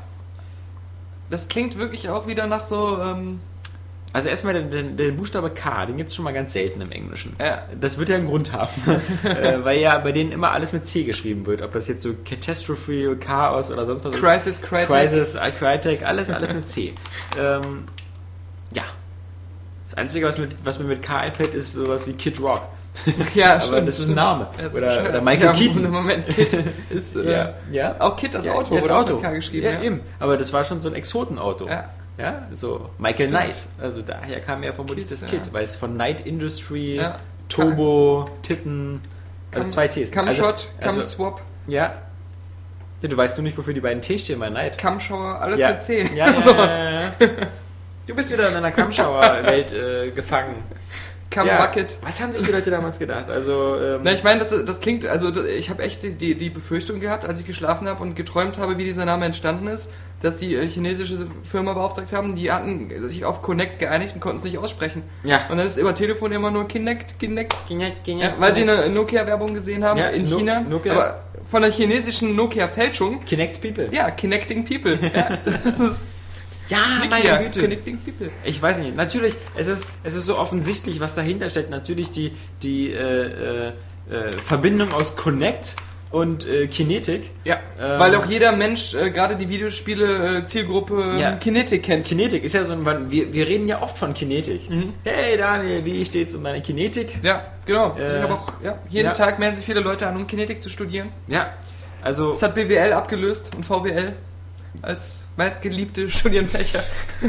Das klingt wirklich auch wieder nach so... Ähm Also erstmal der, der, der Buchstabe K, den gibt es schon mal ganz selten im Englischen. Ja. Das wird ja einen Grund haben, äh, weil ja bei denen immer alles mit C geschrieben wird. Ob das jetzt so Catastrophe, Chaos oder sonst was Crisis, ist. Crytek. Crisis, Crytek, alles, alles mit C. ähm, ja. Das Einzige, was, mit, was mir mit K einfällt, ist sowas wie Kid Rock. Ja, aber stimmt, das ist ein Name. Ist oder, oder Michael ja, Keaton. Moment, Kid ist äh, ja, ja. auch Kid das ja, Auto, das oder Auto. Mit K geschrieben. Ja, ja, eben. Aber das war schon so ein Exotenauto. Ja. Ja, so Michael Stimmt. Knight. Also daher kam ja vermutlich Kid, das Kid, ja. weil es von Knight Industry, ja. Turbo, Titten, also zwei Ts. Cumshot, also, Cumswap. Ja. ja. Du weißt nur nicht, wofür die beiden T stehen bei Knight. Cumshower, alles ja. mit C. Ja, ja, ja, ja, ja. Du bist wieder in einer Cumshower-Welt äh, gefangen. Ja, was haben sich die Leute damals gedacht? Also, ähm Na, ich meine, das, das klingt, also das, ich habe echt die, die Befürchtung gehabt, als ich geschlafen habe und geträumt habe, wie dieser Name entstanden ist, dass die äh, chinesische Firma beauftragt haben, die hatten sich auf Connect geeinigt und konnten es nicht aussprechen. Ja. Und dann ist über Telefon immer nur Kinect, Kinect, Kinect, Kinect. Ja, weil sie eine Nokia-Werbung gesehen haben ja, in no- China. Nokia. Aber von der chinesischen Nokia-Fälschung. Connects People. Ja, Connecting People. Ja, das ist... Ja, meine Güte. Connecting People. Ich weiß nicht. Natürlich, es ist, es ist so offensichtlich, was dahinter steckt. Natürlich die, die äh, äh, Verbindung aus Connect und äh, Kinetic. Ja, Ähm, weil auch jeder Mensch, äh, gerade die Videospiele äh, Zielgruppe Ja. Kinetic kennt. Kinetic ist ja so ein, wir, wir reden ja oft von Kinetic. Mhm. Hey Daniel, wie steht's um deine Kinetic? Ja, genau. Äh, ich habe auch, ja, jeden ja. Tag melden sich viele Leute an, um Kinetic zu studieren. Ja, also Das hat B W L abgelöst und V W L als meistgeliebte Studienfächer.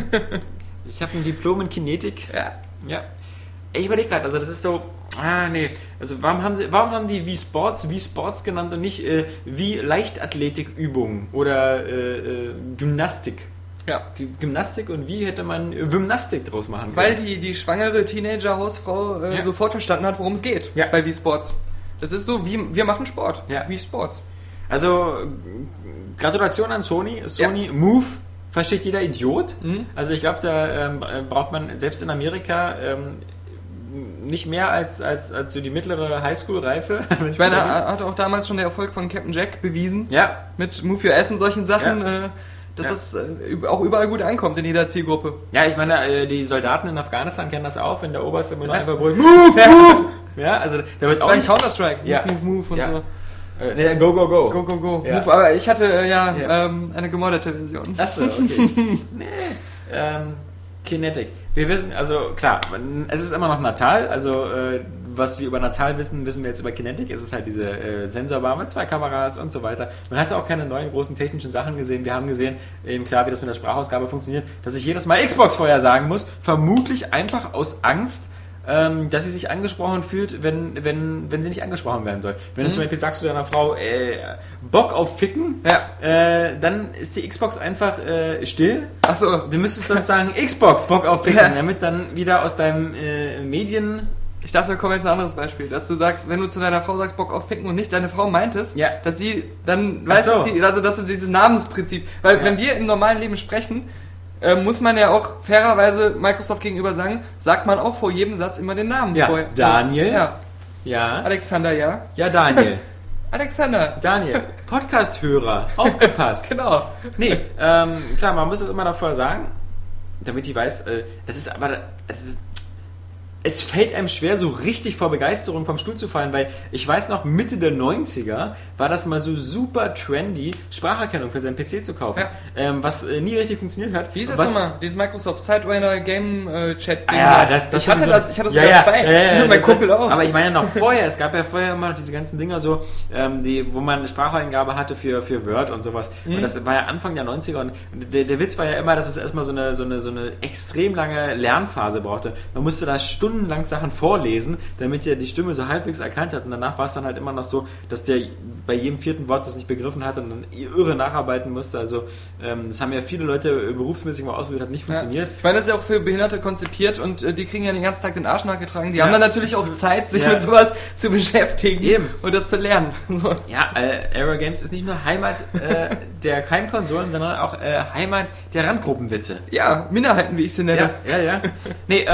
ich habe ein Diplom in Kinetic. Ja. Ja. Ich überlege gerade, also das ist so, ah nee, also warum haben sie, warum haben die Wii Sports, Wii Sports genannt und nicht äh, Wii Leichtathletikübungen oder äh, äh, Gymnastik? Ja. G- Gymnastik und wie hätte man äh, Gymnastik draus machen können? Weil die, die schwangere Teenager-Hausfrau äh, Ja. sofort verstanden hat, worum es geht Ja. bei Wii Sports. Das ist so, wie wir machen Sport. Ja. Wii Sports. Also äh, Gratulation an Sony, Sony Move. Versteht jeder Idiot. Mhm. Also ich glaube, da ähm, braucht man selbst in Amerika ähm, nicht mehr als, als, als so die mittlere Highschool-Reife. Ich meine, er hat auch damals schon der Erfolg von Captain Jack bewiesen. ja, Mit Move Your Ass und solchen Sachen, Ja. äh, dass Ja. das äh, üb- auch überall gut ankommt in jeder Zielgruppe. ja, ich meine, äh, die Soldaten in Afghanistan kennen das auch, wenn der Oberste immer nur Ja. einfach brüllt, Move, Move! Ja, also der wird auch Auch nicht... Counter-Strike, Move, Ja. Move, Move und Ja. so. Äh, nee, go, go, go. Go, go, go. Ja. Move. Aber ich hatte äh, ja, Ja. Ähm, eine gemoddete Version. Achso, okay. nee. Ähm, Kinetic. Wir wissen, also klar, man- es ist immer noch Natal, also äh, was wir über Natal wissen, wissen wir jetzt über Kinetic. Es ist halt diese äh, Sensorbar mit zwei Kameras und so weiter. Man hatte auch keine neuen großen technischen Sachen gesehen. Wir haben gesehen, eben klar, wie das mit der Sprachausgabe funktioniert, dass ich jedes Mal Xbox vorher sagen muss, vermutlich einfach aus Angst, ähm, dass sie sich angesprochen fühlt, wenn, wenn, wenn sie nicht angesprochen werden soll. Wenn du zum Beispiel sagst zu deiner Frau, äh, Bock auf Ficken, Ja. äh, dann ist die Xbox einfach äh, still. Achso. Du müsstest dann sagen, Xbox, Bock auf Ficken, Ja. damit dann wieder aus deinem äh, Medien... Ich dachte, da kommt jetzt ein anderes Beispiel, dass du sagst, wenn du zu deiner Frau sagst, Bock auf Ficken und nicht deine Frau meintest, Ja. dass sie dann, Ach weißt so. du, sie, also dass du dieses Namensprinzip, weil Ja. wenn wir im normalen Leben sprechen, äh, muss man ja auch fairerweise Microsoft gegenüber sagen, sagt man auch vor jedem Satz immer den Namen Ja, vorher. Daniel. Ja, Ja, Alexander, ja. ja Daniel. Alexander. Daniel, Podcast-Hörer, aufgepasst. Genau. Nee, ähm, klar, man muss es immer davor sagen, damit ich weiß, äh, das ist aber, das ist, es fällt einem schwer, so richtig vor Begeisterung vom Stuhl zu fallen, weil ich weiß noch, Mitte der neunziger war das mal so super trendy, Spracherkennung für seinen P C zu kaufen, Ja. ähm, was äh, nie richtig funktioniert hat. Wie ist das was, nochmal? Dieses Microsoft Sidewinder Game äh, Chat Ah, ja, das, das ich hatte sowieso- das, ich hatte ja, sogar ja, zwei. ja, ja, ja, mein das- Kumpel auch. Aber ich meine noch vorher, es gab ja vorher immer noch diese ganzen Dinger so, ähm, die, wo man eine Spracheingabe hatte für, für Word und sowas. Mhm. Und das war ja Anfang der neunziger und der, der Witz war ja immer, dass es erstmal so eine, so, eine, so eine extrem lange Lernphase brauchte. Man musste da stundenlang Sachen vorlesen, damit er die Stimme so halbwegs erkannt hat und danach war es dann halt immer noch so, dass der bei jedem vierten Wort das nicht begriffen hat und dann irre nacharbeiten musste. Also ähm, das haben ja viele Leute äh, berufsmäßig mal ausprobiert, hat nicht funktioniert. Ja. Ich meine, das ist ja auch für Behinderte konzipiert und äh, die kriegen ja den ganzen Tag den Arsch nachgetragen. Die Ja. haben dann natürlich auch Zeit, sich Ja. mit sowas zu beschäftigen Eben. und das zu lernen. So. Ja, äh, Aero Games ist nicht nur Heimat äh, der Heimkonsolen, sondern auch äh, Heimat der Randgruppenwitze. Ja, Minderheiten, wie ich sie nenne. Ja, ja, ja. Nee,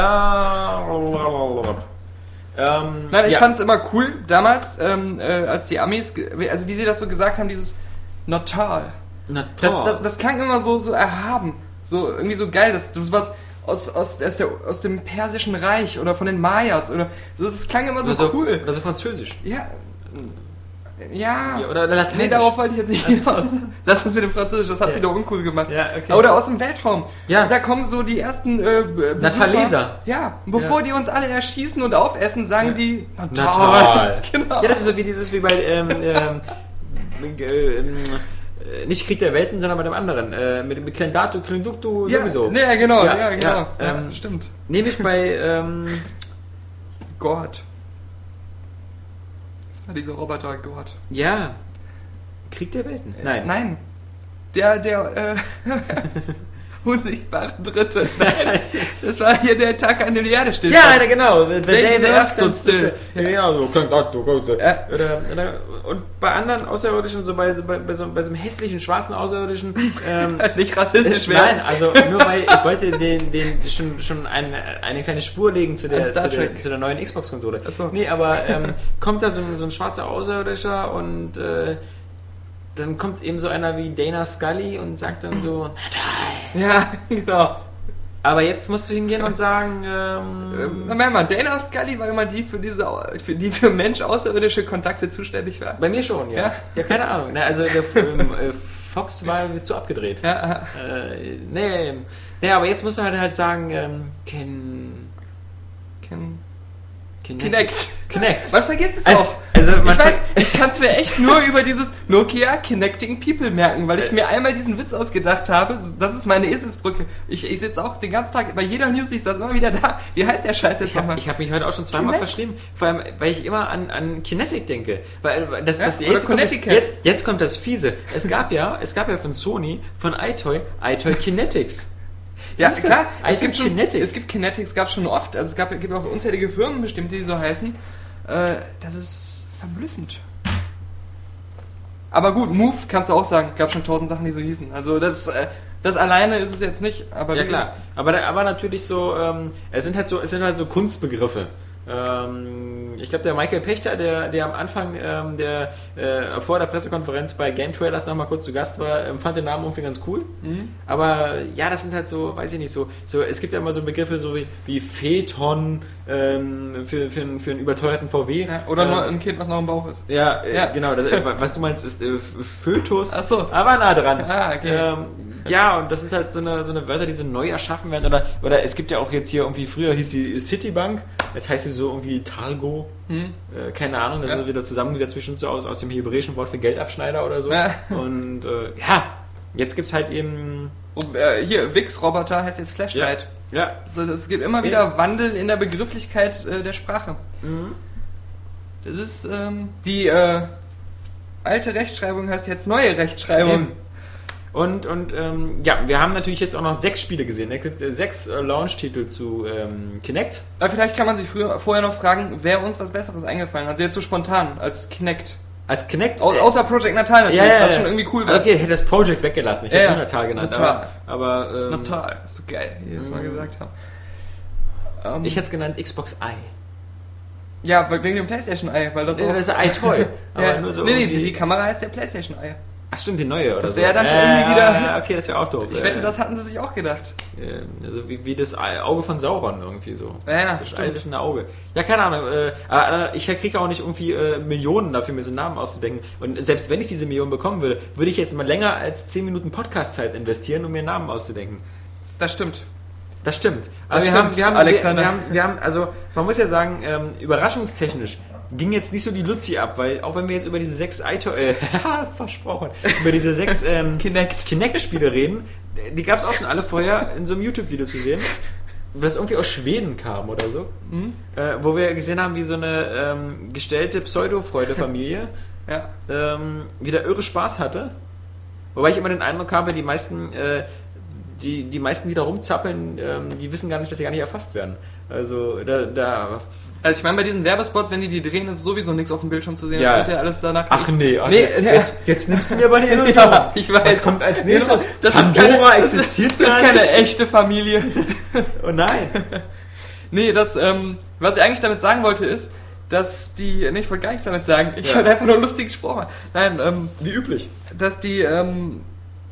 äh... Ähm, Nein, ich ja. fand es immer cool damals, ähm, äh, als die Amis, ge- also wie sie das so gesagt haben, dieses Natal. Na Das, toll. das, das klang immer so, so erhaben, so irgendwie so geil. Das, das was aus, aus, aus, der, aus dem Persischen Reich oder von den Mayas oder so, das klang immer so oder so, cool. Oder so französisch. Ja. Ja. Ja, oder Lateinisch. Nee, darauf wollte ich jetzt nicht hinaus. Lass uns mit dem Französisch, das hat Ja. sie doch uncool gemacht. Ja, okay. Oder aus dem Weltraum. Ja. Da kommen so die ersten äh, Besucher. Nataleser. Ja, bevor Ja. die uns alle erschießen und aufessen, sagen Ja. die Natal. Natal. Genau. Ja, das ist so wie dieses, wie bei, ähm, ähm, äh, ähm, äh, nicht Krieg der Welten, sondern bei dem anderen. Äh, mit dem Klendatu, Klenduktu, ja, sowieso. Ja, genau, Ja, ja, genau. ja, Ja, ähm, stimmt. Nämlich bei, ähm, Gott. Das war dieser Roboter Gott. ja, Krieg der Welten. Nein. Nein. Der, der, äh, unsichtbare Dritte. Nein. Das war hier der Tag, an dem die Erde still Ja, stand. genau. The, the Day day the the Earth Earth stood stood still. still. Ja, genau, so Klendatu, Klendatu. Ja. Oder, oder, und bei anderen Außerirdischen, so bei, so- bei, bei, so, bei so einem hässlichen schwarzen Außerirdischen, ähm, Nicht rassistisch werden. Nein, also nur weil ich wollte den, den schon, schon eine, eine kleine Spur legen zu Ein der, Star zu der, Trek. zu der neuen Xbox-Konsole. Ach so. Nee, aber ähm, kommt da so, ein- so ein schwarzer Außerirdischer und äh, dann kommt eben so einer wie Dana Scully und sagt dann so, Ja, genau. Aber jetzt musst du hingehen und sagen, ähm, Ähm, Moment mal, Dana Scully, weil man die für diese, für die für Mensch außerirdische Kontakte zuständig war. bei mir schon, ja. Ja. Ja, keine Ahnung. Na, also der ähm, äh, Fox war mir zu abgedreht. Ja, aha. Äh, nee, nee, aber jetzt musst du halt halt sagen, ähm, Ken... Ken- Kinect. Kinect. Kinect. Man vergisst es Al- auch. Also man ich weiß, ver- ich kann es mir echt nur über dieses Nokia Connecting People merken, weil ich mir einmal diesen Witz ausgedacht habe. Das ist meine Eselsbrücke. Ich, ich sitze auch den ganzen Tag bei jeder News, ich saß immer wieder da. Wie heißt der Scheiß jetzt Ich habe nochmal? hab mich heute auch schon zweimal Kinect? verstehen. Vor allem, weil ich immer an, an Kinetic denke. Weil weil das, Ja, das, oder jetzt, kommt das, Connecticut. jetzt, jetzt kommt das Fiese. Es gab ja, es gab ja von Sony, von iToy, iToy Kinetics. Ja, Siehst du klar. das? Es gibt, schon, Kinetics. es gibt Kinetics, gab es schon oft. Also es gab, gibt auch unzählige Firmen bestimmt, die so heißen. Äh, das ist verblüffend. Aber gut, Move kannst du auch sagen. Gab schon tausend Sachen, die so hießen. Also das, äh, das alleine ist es jetzt nicht. Aber Ja wie- klar, aber, da- aber natürlich so, ähm, es sind halt so, es sind halt so Kunstbegriffe. Ähm, ich glaube, der Michael Pechter, der, der am Anfang ähm, der äh, vor der Pressekonferenz bei Game Trailers noch mal kurz zu Gast war, ähm, fand den Namen irgendwie ganz cool. Mhm. Aber ja, das sind halt so, weiß ich nicht, so, so es gibt ja immer so Begriffe so wie, wie Phaeton ähm, für, für, einen- für einen überteuerten V W. Ja, oder ähm, nur ein Kind, was noch im Bauch ist. Ja, äh, Ja. genau. Das, äh, was du meinst, ist äh, Fötus. Ach so. Aber nah dran. Ah, okay. Ähm, ja, und das sind halt so eine, so eine Wörter, die so neu erschaffen werden. Oder, oder es gibt ja auch jetzt hier irgendwie, früher hieß sie Citibank, jetzt heißt sie so irgendwie Talgo. Hm. Äh, keine Ahnung, das Ja. ist wieder zusammengesetzt zwischen so aus, aus dem hebräischen Wort für Geldabschneider oder so. Ja. Und äh, ja, jetzt gibt's halt eben. Und, äh, hier, Wix-Roboter heißt jetzt Flashlight. Ja. Also, es gibt immer wieder Wandel in der Begrifflichkeit äh, der Sprache. Mhm. Das ist ähm, die äh, alte Rechtschreibung heißt jetzt neue Rechtschreibung. Eben. Und, und ähm, ja, wir haben natürlich jetzt auch noch sechs Spiele gesehen. Es gibt äh, sechs äh, Launch-Titel zu ähm, Kinect. Aber vielleicht kann man sich früher, vorher noch fragen, wäre uns was Besseres eingefallen? Also jetzt so spontan, als Kinect. Als Kinect. Au außer Project Natal natürlich, Ja, ja, was ja. schon irgendwie cool war. Okay, hätte das Project weggelassen. Ich Ja, hätte ja. es Natal genannt. Natal. Aber, aber ähm, Natal, ist so geil, wie die das mal gesagt haben. Ähm, ich hätte es genannt Xbox Eye. ja, wegen dem PlayStation Eye, weil das Nee, auch... das ist iToy. Aber ja, nur so nee, nee, irgendwie- die, die Kamera heißt der PlayStation Eye. Ach stimmt, die neue oder Das so. wäre dann schon Äh, irgendwie wieder- Ja, okay, das wäre auch doof. Ich Äh, wette, das hatten sie sich auch gedacht. äh, Also wie, wie das Auge von Sauron irgendwie so. Ja, ja, das ist stimmt. allwissende Auge. Ja, keine Ahnung. Äh, aber ich kriege auch nicht irgendwie äh, Millionen dafür, mir so einen Namen auszudenken. Und selbst wenn ich diese Millionen bekommen würde, würde ich jetzt mal länger als zehn Minuten Podcast-Zeit investieren, um mir einen Namen auszudenken. Das stimmt. Das stimmt. Aber Das wir, stimmt, haben, wir, haben, Alexander. Wir, wir, haben, wir haben, also man muss ja sagen, ähm, überraschungstechnisch ging jetzt nicht so die Luzi ab, weil auch wenn wir jetzt über diese sechs iToy, äh, versprochen, über diese sechs ähm, Kinect. Kinect-Spiele reden, die gab es auch schon alle vorher in so einem YouTube-Video zu sehen, das irgendwie aus Schweden kam oder so, Mhm. äh, wo wir gesehen haben, wie so eine ähm, gestellte Pseudo-Freude-Familie Ja. ähm, wieder irre Spaß hatte. Wobei ich immer den Eindruck habe, die meisten, äh, die, die meisten, die da rumzappeln, ähm, die wissen gar nicht, dass sie gar nicht erfasst werden. Also da, da Also ich meine, bei diesen Werbespots, wenn die die drehen, ist sowieso nichts auf dem Bildschirm zu sehen. Ja. Das wird ja alles danach... ach nee, ach Nee, nee ja. jetzt, jetzt nimmst du mir aber eine Illusion. Ja, ich weiß. Was kommt als nächstes? Das Pandora ist keine, existiert Das ist, das ist gar keine nicht. echte Familie. Oh nein. Nee, das, ähm, was ich eigentlich damit sagen wollte, ist, dass die... Nee, ich wollte gar nichts damit sagen. Ich Ja. habe einfach nur lustig gesprochen. Nein, ähm, Wie üblich. dass die, ähm,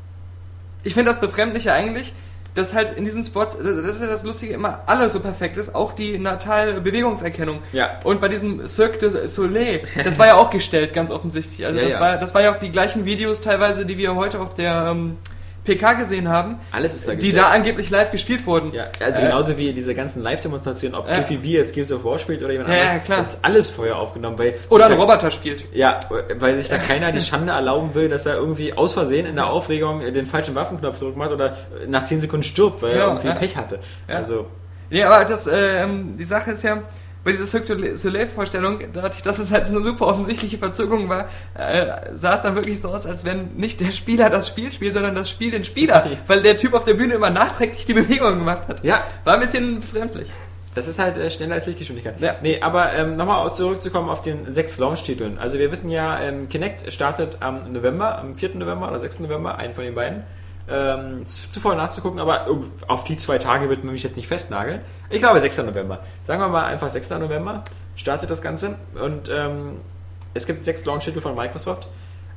ich finde das Befremdliche eigentlich, dass halt in diesen Spots, das das ist ja das Lustige, immer alles so perfekt ist, auch die Natal-Bewegungserkennung. Ja. Und bei diesem Cirque du Soleil, das war ja auch gestellt, ganz offensichtlich. Also Ja, das, ja. War, das war ja auch die gleichen Videos teilweise, die wir heute auf der ähm, P K gesehen haben, Alles ist da die gestellt. da angeblich live gespielt wurden. Ja, also Äh, genauso wie diese ganzen Live-Demonstrationen, ob Ja. Cliffy B jetzt Gears of War spielt oder jemand Ja, anderes, ja, klar. das ist alles vorher aufgenommen, weil Oder sich ein da- Roboter spielt. Ja, weil sich da keiner die Schande erlauben will, dass er irgendwie aus Versehen in der Aufregung den falschen Waffenknopf drücken macht oder nach zehn Sekunden stirbt, weil Ja, er irgendwie ja. Pech hatte. Ja. Also, Nee, aber das, ähm, die Sache ist ja, bei dieser Cirque du Soleil-Vorstellung, dadurch, dass es halt so eine super offensichtliche Verzögerung war, äh, sah es dann wirklich so aus, als wenn nicht der Spieler das Spiel spielt, sondern das Spiel den Spieler, weil der Typ auf der Bühne immer nachträglich die Bewegung gemacht hat. ja, War ein bisschen befremdlich. das ist halt äh, schneller als Lichtgeschwindigkeit. Ja. Nee, aber ähm, nochmal zurückzukommen auf den sechs Launch-Titeln. Also wir wissen ja, ähm, Kinect startet am November, am vierten November oder sechsten November, einen von den beiden. Ähm, zu, zu voll nachzugucken, aber auf die zwei Tage wird man mich jetzt nicht festnageln. Ich glaube sechster November. Sagen wir mal einfach sechster November startet das Ganze und ähm, es gibt sechs Launch-Titel von Microsoft.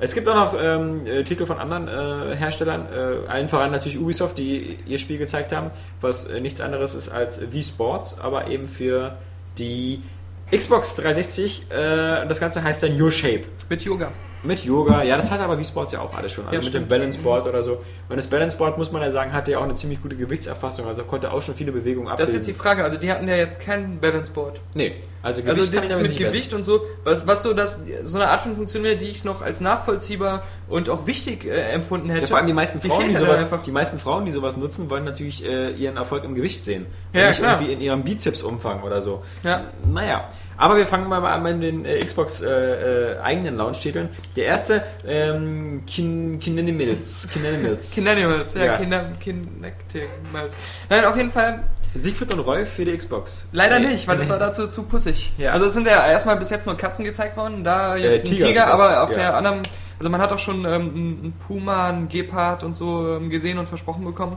Es gibt auch noch ähm, äh, Titel von anderen äh, Herstellern, äh, allen voran natürlich Ubisoft, die ihr Spiel gezeigt haben, was äh, nichts anderes ist als Wii Sports, aber eben für die Xbox dreihundertsechzig. Äh, das Ganze heißt dann Your Shape. Mit Yoga. Mit Yoga, ja, das hat aber Wii Sports ja auch alles schon. Also Ja, mit stimmt. dem Balance Board oder so. Und das Balance Board, muss man ja sagen, hatte ja auch eine ziemlich gute Gewichtserfassung, also konnte auch schon viele Bewegungen abbilden. Das ist jetzt die Frage, also die hatten ja jetzt kein Balance Board. Nee, also Gewicht Also kann das ich ist damit mit nicht Gewicht und so, was, was so das, so eine Art von Funktion wäre, die ich noch als nachvollziehbar und auch wichtig äh, empfunden hätte. Ja, vor allem die meisten, Frauen, die, fehlt ja sowas, einfach. die meisten Frauen, die sowas nutzen, wollen natürlich äh, ihren Erfolg im Gewicht sehen. Ja, Und nicht klar. irgendwie in ihrem Bizepsumfang oder so. Ja. Naja. Aber wir fangen mal an mit den äh, Xbox äh, äh, eigenen Launch-Titeln. Der erste, ähm, Kin Kinanimals. Kinanimals. Kinanimals, ja, Ja. Kinder, Kinectimals. Nein, auf jeden Fall, Siegfried und Roy für die Xbox. leider Nee. nicht, weil das war dazu zu pussig. Ja. Also es sind ja erstmal bis jetzt nur Katzen gezeigt worden, da jetzt Äh, ein Tiger Tiger, sowas, aber auf ja. der anderen, also man hat auch schon ähm, einen Puma, einen Gepard und so ähm, gesehen und versprochen bekommen.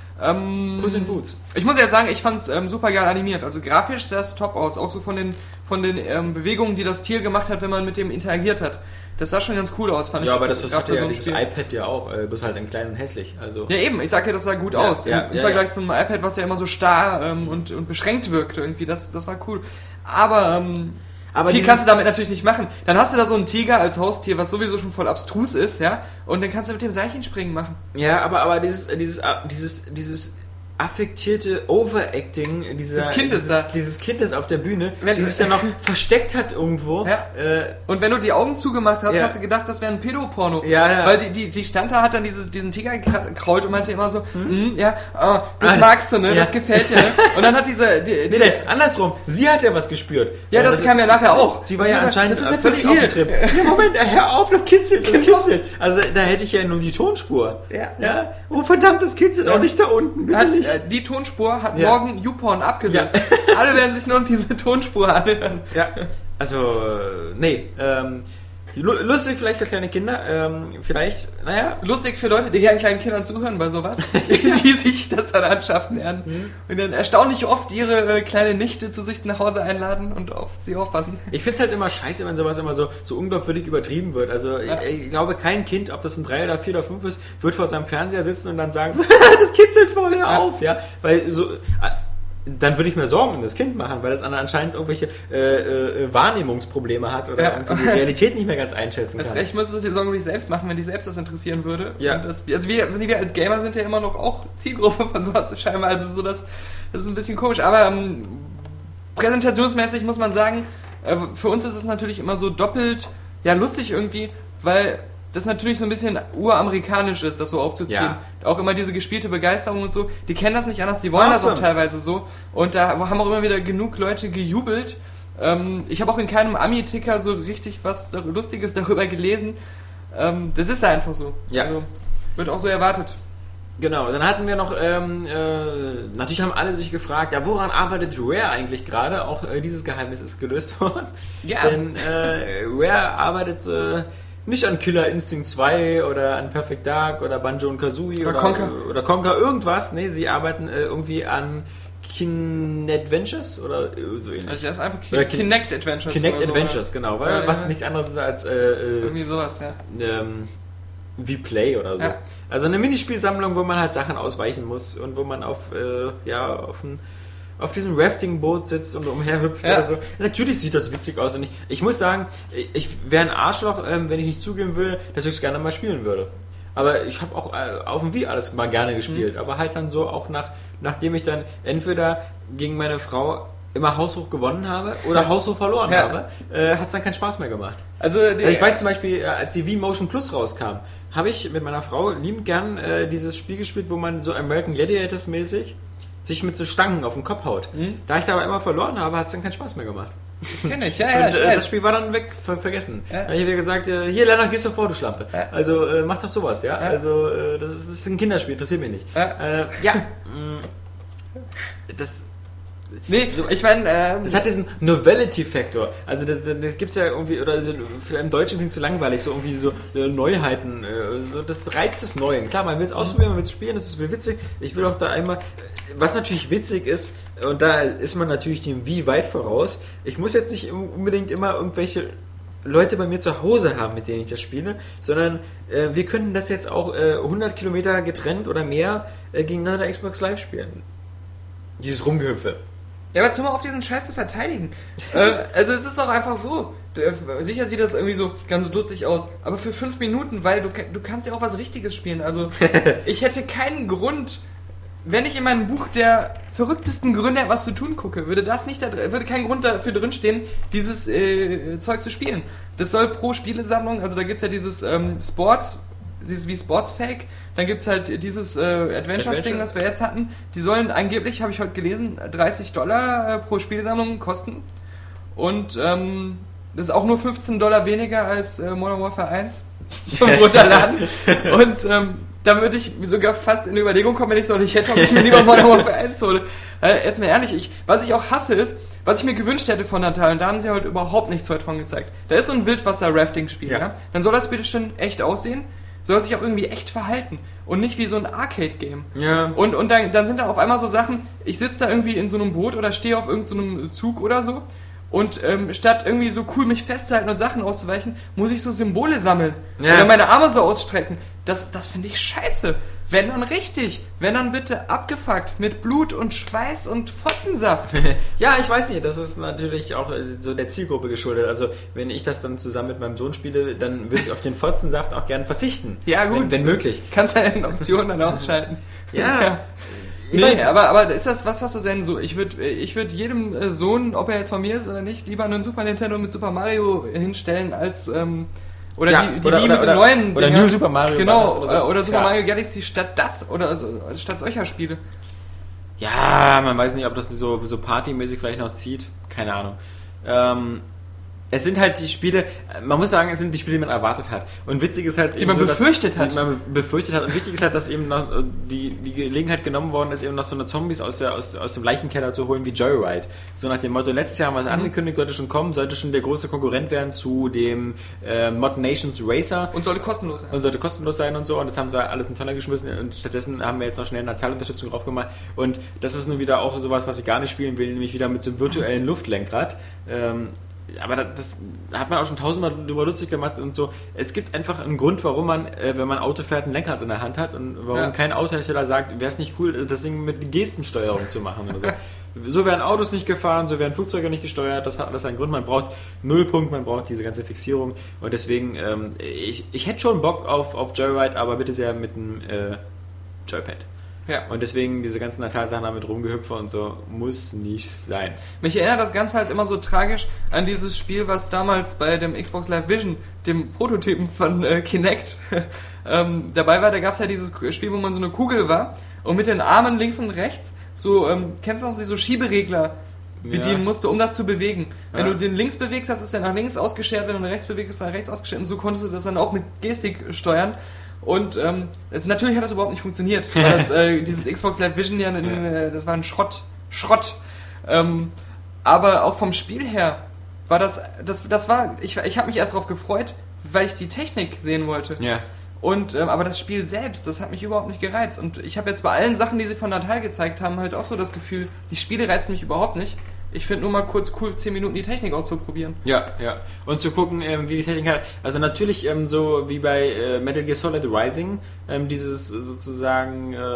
Ähm, Puss in Boots. Ich muss jetzt sagen, ich fand es ähm, super geil animiert. Also grafisch sah es top aus. Auch so von den, von den ähm, Bewegungen, die das Tier gemacht hat, wenn man mit dem interagiert hat. Das sah schon ganz cool aus, fand ich. Ja, aber das, das Gerade hatte für ja so ein dieses Spiel. iPad ja auch, äh, bloß halt in klein und hässlich. Also. Ja eben, ich sag ja, das sah gut Ja, aus. ja, Im, im ja, Vergleich ja. zum iPad, was ja immer so starr ähm, und, und beschränkt wirkte irgendwie. Das, das war cool. Aber, ähm, Aber viel dieses- kannst du damit natürlich nicht machen. Dann hast du da so einen Tiger als Haustier, was sowieso schon voll abstrus ist, ja. Und dann kannst du mit dem Seilchenspringen machen. Ja, aber, aber dieses, äh, dieses, äh, dieses, dieses affektierte Overacting dieser, Das Kind ist dieses, da. dieses Kind ist auf der Bühne, Wenn- die sich dann noch versteckt hat irgendwo. Ja. Äh, Und wenn du die Augen zugemacht hast, Ja. hast du gedacht, das wäre ein Pädoporno. Ja, ja. Weil die, die, die stand da, hat dann dieses, diesen Tiger gekrault und meinte immer so, hm? ja, ah, das Ah, magst du, ne? ja. Das gefällt dir, ne? Und dann hat diese... Die, nee, nee, andersrum. Sie hat ja was gespürt. Ja, das kam ja nachher auch. Sie war Sie ja war- anscheinend das ist äh, jetzt so völlig viel. auf dem Trip. Ja, Moment, äh, hör auf, das kitzelt, das Genau. kitzelt. Also da hätte ich ja nur die Tonspur. Ja. ja. Oh verdammt, das kitzelt auch nicht da unten, bitte hat, nicht. äh, die Tonspur hat Ja. morgen YouPorn abgelöst. Alle werden sich nur noch diese Tonspur anhören. Ja, also, äh, nee, ähm, lu- lustig vielleicht für kleine Kinder, ähm, vielleicht, naja, Lustig für Leute, die gerne kleinen Kindern zuhören bei sowas, die sich das dann anschaffen werden und dann erstaunlich oft ihre äh, kleine Nichte zu sich nach Hause einladen und auf sie aufpassen. ich find's halt immer scheiße, wenn sowas immer so, so unglaubwürdig übertrieben wird. Also, Ja. ich, ich glaube, kein Kind, ob das ein drei oder vier oder fünf ist, wird vor seinem Fernseher sitzen und dann sagen, so, das kitzelt voll Ja. auf, ja, weil so, äh, dann würde ich mir Sorgen um das Kind machen, weil das anscheinend irgendwelche äh, äh, Wahrnehmungsprobleme hat oder Ja. irgendwie die Realität nicht mehr ganz einschätzen Erst kann. recht müsstest du dir Sorgen um dich selbst machen, wenn dich selbst das interessieren würde. Ja. Und das, also wir, wir als Gamer sind ja immer noch auch Zielgruppe von sowas scheinbar, also so das, das ist ein bisschen komisch. Aber ähm, präsentationsmäßig muss man sagen, äh, für uns ist es natürlich immer so doppelt, ja lustig irgendwie, weil das natürlich so ein bisschen uramerikanisch ist, das so aufzuziehen. Ja. Auch immer diese gespielte Begeisterung und so, die kennen das nicht anders, die wollen das Awesome. auch teilweise so. Und da haben auch immer wieder genug Leute gejubelt. Ähm, ich habe auch in keinem Ami-Ticker so richtig was Lustiges darüber gelesen. Ähm, das ist da einfach so. Ja. Also, wird auch so erwartet. Genau, dann hatten wir noch, ähm, äh, natürlich haben alle sich gefragt, ja, woran arbeitet Rare eigentlich gerade? Auch äh, dieses Geheimnis ist gelöst worden. Ja. Denn äh, Rare arbeitet äh, nicht an Killer Instinct zwei oder an Perfect Dark oder Banjo und Kazooie Oder oder, Conker. oder Conker, irgendwas. Nee, sie arbeiten äh, irgendwie an Kinadventures oder äh, so ähnlich. Also das ist einfach Oder Kin Kin- Kinect Adventures. Kinect oder so, Adventures, genau, weil, Ja, was ja. nichts anderes ist als äh, äh, Irgendwie sowas, ja. ähm, wie Play oder so. Ja. Also eine Minispielsammlung, wo man halt Sachen ausweichen muss und wo man auf, äh, ja, auf, ein, auf diesem Rafting-Boot sitzt und umherhüpft Ja. oder so. Natürlich sieht das witzig aus und ich, ich muss sagen, ich wäre ein Arschloch, ähm, wenn ich nicht zugeben würde, dass ich es gerne mal spielen würde. Aber ich habe auch äh, auf dem Wii alles mal gerne gespielt, Mhm. aber halt dann so auch nach, nachdem ich dann entweder gegen meine Frau immer haushoch gewonnen habe oder haushoch verloren Ja. habe, äh, hat es dann keinen Spaß mehr gemacht. Also, die, Also ich weiß zum Beispiel, äh, als die Wii Motion Plus rauskam, habe ich mit meiner Frau liebend gern äh, dieses Spiel gespielt, wo man so American Gladiators mäßig sich mit so Stangen auf den Kopf haut. Mhm. Da ich da aber immer verloren habe, hat es dann keinen Spaß mehr gemacht. kenne ich, ja, ja, Und ich äh, weiß. das Spiel war dann weg, ver vergessen. Ja. Da habe ich wieder gesagt, äh, hier Lennart, gehst du vor, du Schlampe. Ja. Also äh, mach doch sowas, ja. Ja. Also äh, das, ist, das ist ein Kinderspiel, interessiert mich nicht. Ja. Äh, ja. mh, das... Nee, ich meine, ähm, Das hat diesen Novelty-Faktor. Also das, das, das gibt's ja irgendwie, oder so, für im Deutschen klingt es so langweilig, so irgendwie so äh, Neuheiten, äh, so das Reiz des Neuen. Klar, man will es ausprobieren, man will es spielen, das ist witzig. Ich will auch da einmal, was natürlich witzig ist, und da ist man natürlich dem Wii weit voraus, ich muss jetzt nicht unbedingt immer irgendwelche Leute bei mir zu Hause haben, mit denen ich das spiele, sondern äh, wir können das jetzt auch äh, hundert Kilometer getrennt oder mehr äh, gegeneinander Xbox Live spielen. Dieses Rumgehüpfe. Ja, aber jetzt hör mal auf, diesen Scheiß zu verteidigen. äh, also es ist doch einfach so. Der, sicher sieht das irgendwie so ganz lustig aus, aber für fünf Minuten, weil du, du kannst ja auch was Richtiges spielen. Also ich hätte keinen Grund, wenn ich in meinem Buch der verrücktesten Gründe, was zu tun gucke, würde das nicht, da, würde kein Grund dafür drinstehen, dieses äh, Zeug zu spielen. Das soll pro Spielesammlung, also da gibt's ja dieses ähm, Sports, dieses wie Sportsfake, dann gibt's halt dieses äh, Adventures-Ding, das wir jetzt hatten, die sollen angeblich, habe ich heute gelesen, dreißig Dollar äh, pro Spielsammlung kosten und ähm, das ist auch nur fünfzehn Dollar weniger als äh, Modern Warfare eins zum Runterladen und ähm, da würde ich sogar fast in die Überlegung kommen, wenn ich so nicht hätte, ob ich mir lieber Modern Warfare eins hole. Äh, jetzt mal ehrlich, ich, was ich auch hasse ist, was ich mir gewünscht hätte von Natal, und da haben sie heute überhaupt nichts heute von gezeigt. Da ist so ein Wildwasser-Rafting-Spiel, ja. ja? Dann soll das bitte schön echt aussehen, soll sich auch irgendwie echt verhalten und nicht wie so ein Arcade-Game. Ja. Und, und dann, dann sind da auf einmal so Sachen, ich sitze da irgendwie in so einem Boot oder stehe auf irgendeinem so Zug oder so und ähm, statt irgendwie so cool mich festzuhalten und Sachen auszuweichen, muss ich so Symbole sammeln ja. oder meine Arme so ausstrecken. Das, das finde ich scheiße. Wenn dann richtig, wenn dann bitte abgefuckt mit Blut und Schweiß und Fotzensaft. Ja, ich weiß nicht, das ist natürlich auch so der Zielgruppe geschuldet. Also wenn ich das dann zusammen mit meinem Sohn spiele, dann würde ich auf den Fotzensaft auch gerne verzichten. Ja gut. Wenn, wenn möglich. Kannst du eine Option dann ausschalten. Ja. ja. Nee, aber, aber ist das was, was du denn so? Ich würde ich würd jedem Sohn, ob er jetzt von mir ist oder nicht, lieber einen Super Nintendo mit Super Mario hinstellen als... Ähm, Oder ja, die, die oder, Wii oder, mit den oder, neuen Oder Dinger. New Super Mario genau, Bros. Oder, so. oder Super Klar. Mario Galaxy statt das oder also, also statt solcher Spiele. Ja, man weiß nicht, ob das so, so partymäßig vielleicht noch zieht. Keine Ahnung. Ähm, es sind halt die Spiele, man muss sagen, es sind die Spiele, die man erwartet hat. Und witzig ist halt... Die man so, befürchtet dass, hat. Die man befürchtet hat. Und wichtig ist halt, dass eben noch die, die Gelegenheit genommen worden ist, eben noch so eine Zombies aus, der, aus, aus dem Leichenkeller zu holen wie Joyride. So nach dem Motto, letztes Jahr haben wir es mhm. angekündigt, sollte schon kommen, sollte schon der große Konkurrent werden zu dem äh, Mod Nations Racer. Und sollte kostenlos sein. Und sollte kostenlos sein und so. Und das haben sie alles in den Tonner geschmissen. Und stattdessen haben wir jetzt noch schnell eine Zahlunterstützung drauf gemacht. Und das ist nun wieder auch sowas, was ich gar nicht spielen will, nämlich wieder mit so einem virtuellen Luftlenkrad. Ähm, aber das, da hat man auch schon tausendmal drüber lustig gemacht und so. Es gibt einfach einen Grund, warum man, äh, wenn man Auto fährt, ein Lenkrad in der Hand hat und warum ja. kein Autohersteller sagt, wäre es nicht cool, das Ding mit Gestensteuerung zu machen oder so. So werden Autos nicht gefahren, so werden Flugzeuge nicht gesteuert, das hat alles einen Grund. Man braucht Nullpunkt, man braucht diese ganze Fixierung und deswegen, ähm, ich, ich hätte schon Bock auf, auf Joyride, aber bitte sehr mit einem äh, Joypad. Ja. Und deswegen diese ganzen Natalsachen damit rumgehüpfe und so muss nicht sein. Mich erinnert das Ganze halt immer so tragisch an dieses Spiel, was damals bei dem Xbox Live Vision, dem Prototypen von äh, Kinect, ähm, dabei war. Da gab es ja dieses Spiel, wo man so eine Kugel war und mit den Armen links und rechts so, ähm, kennst du noch so Schieberegler bedienen ja. musste, um das zu bewegen. Wenn ja. du den links bewegt hast, ist er nach links ausgeschert, wenn du den rechts bewegt hast, ist er nach rechts ausgeschert und so konntest du das dann auch mit Gestik steuern. Und ähm, natürlich hat das überhaupt nicht funktioniert, weil das, äh, dieses Xbox Live Vision ja, äh, das war ein Schrott, Schrott. Ähm, aber auch vom Spiel her war das, das, das war, ich, ich habe mich erst darauf gefreut, weil ich die Technik sehen wollte. Ja. Und ähm, aber das Spiel selbst, das hat mich überhaupt nicht gereizt. Und ich habe jetzt bei allen Sachen, die sie von Natal gezeigt haben, halt auch so das Gefühl, die Spiele reizen mich überhaupt nicht. Ich finde nur mal kurz cool, zehn Minuten die Technik auszuprobieren. Ja, ja. Und zu gucken, ähm, wie die Technik hat. Also natürlich ähm, so wie bei äh, Metal Gear Solid Rising, ähm, dieses sozusagen äh,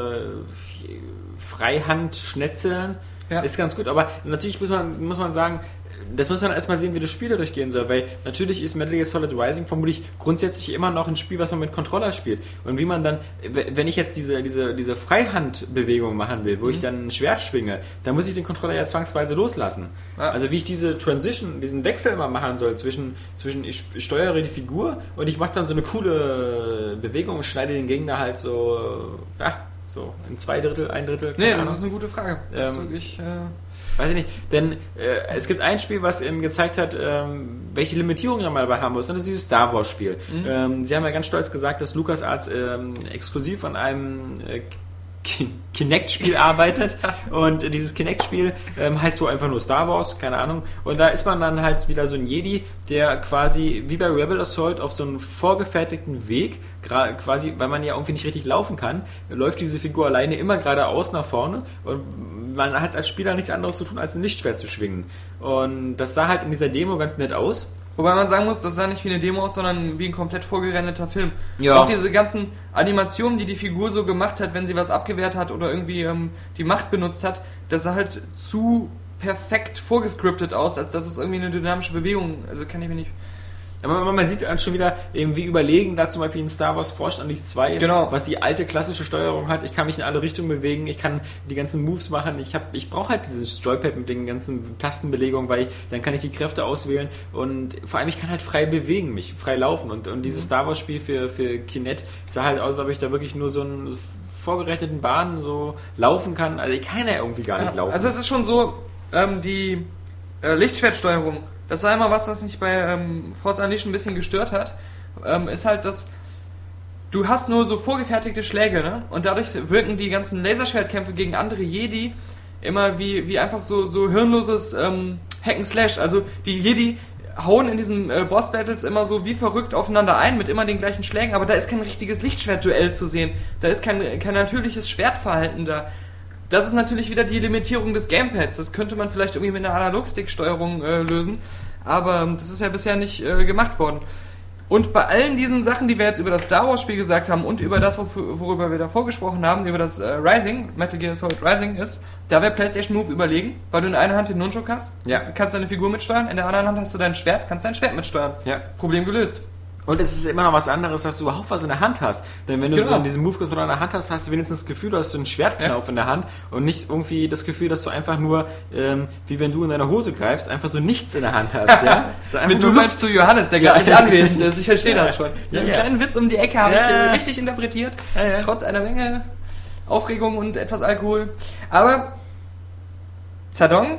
Freihand-Schnetzeln ja. ist ganz gut. Aber natürlich muss man, muss man sagen, das muss man erstmal sehen, wie das spielerisch gehen soll, weil natürlich ist Metal Gear Solid Rising vermutlich grundsätzlich immer noch ein Spiel, was man mit Controller spielt. Und wie man dann, wenn ich jetzt diese, diese, diese Freihandbewegung machen will, wo mhm. ich dann ein Schwert schwinge, dann muss ich den Controller ja zwangsweise loslassen. Ja. Also wie ich diese Transition, diesen Wechsel immer machen soll zwischen, zwischen ich steuere die Figur und ich mache dann so eine coole Bewegung und schneide den Gegner halt so, ja, so in zwei Drittel, ein Drittel. Nee, das Ahnung. ist eine gute Frage. Das ähm, ist wirklich... Äh Weiß ich nicht, denn äh, es gibt ein Spiel, was eben gezeigt hat, ähm, welche Limitierungen man dabei haben muss, und das ist dieses Star Wars Spiel. Mhm. Ähm, sie haben ja ganz stolz gesagt, dass LucasArts ähm, exklusiv an einem äh, Kinect-Spiel arbeitet und dieses Kinect-Spiel ähm, heißt so einfach nur Star Wars, keine Ahnung, und da ist man dann halt wieder so ein Jedi, der quasi wie bei Rebel Assault auf so einen vorgefertigten Weg, gra- quasi, weil man ja irgendwie nicht richtig laufen kann, läuft diese Figur alleine immer geradeaus nach vorne und man hat als Spieler nichts anderes zu tun, als ein Lichtschwert zu schwingen. Und das sah halt in dieser Demo ganz nett aus. Wobei man sagen muss, das sah nicht wie eine Demo aus, sondern wie ein komplett vorgerendeter Film. Ja. Auch diese ganzen Animationen, die die Figur so gemacht hat, wenn sie was abgewehrt hat oder irgendwie ähm, die Macht benutzt hat, das sah halt zu perfekt vorgescriptet aus, als dass es irgendwie eine dynamische Bewegung, also kann ich mir nicht... Aber man sieht dann schon wieder, eben wie überlegen da zum Beispiel in Star Wars Force Unleashed zwei ist, genau. was die alte klassische Steuerung hat. Ich kann mich in alle Richtungen bewegen, ich kann die ganzen Moves machen. Ich, hab, ich brauche halt dieses Joypad mit den ganzen Tastenbelegungen, weil ich, dann kann ich die Kräfte auswählen und vor allem ich kann halt frei bewegen, mich frei laufen. Und, und dieses Star Wars Spiel für, für Kinect sah halt aus, als ob ich da wirklich nur so einen vorgerechneten Bahn so laufen kann. Also ich kann ja irgendwie gar nicht ja, laufen. Also es ist schon so, ähm, die äh, Lichtschwertsteuerung, das war immer was, was mich bei ähm, Force Unleashed ein bisschen gestört hat, ähm, ist halt, dass du hast nur so vorgefertigte Schläge, ne? Und dadurch wirken die ganzen Laserschwertkämpfe gegen andere Jedi immer wie, wie einfach so, so hirnloses ähm, Hack-and-Slash. Also die Jedi hauen in diesen äh, Boss-Battles immer so wie verrückt aufeinander ein, mit immer den gleichen Schlägen, aber da ist kein richtiges Lichtschwertduell zu sehen. Da ist kein, kein natürliches Schwertverhalten da. Das ist natürlich wieder die Limitierung des Gamepads. Das könnte man vielleicht irgendwie mit einer Analogstick-Steuerung äh, lösen, aber ähm, das ist ja bisher nicht äh, gemacht worden. Und bei allen diesen Sachen, die wir jetzt über das Star Wars Spiel gesagt haben und über das, worüber wir davor gesprochen haben, über das äh, Rising, Metal Gear Solid Rising ist, da wäre PlayStation Move überlegen, weil du in einer Hand den Nunchuk hast, ja. kannst deine Figur mitsteuern, in der anderen Hand hast du dein Schwert, kannst dein Schwert mitsteuern. Ja. Problem gelöst. Und es ist immer noch was anderes, dass du überhaupt was in der Hand hast. Denn wenn du genau. so diesen Move-Controller in der Hand hast, hast du wenigstens das Gefühl, du hast so einen Schwertknauf ja. in der Hand und nicht irgendwie das Gefühl, dass du einfach nur, ähm, wie wenn du in deine Hose greifst, einfach so nichts in der Hand hast. Ja? So Mit du meinst zu Johannes, der gerade nicht anwesend ist. Ich verstehe ja. das schon. Ja, Einen ja. kleinen Witz um die Ecke habe ja. ich äh, richtig interpretiert, ja, ja. trotz einer Menge Aufregung und etwas Alkohol. Aber Zardong,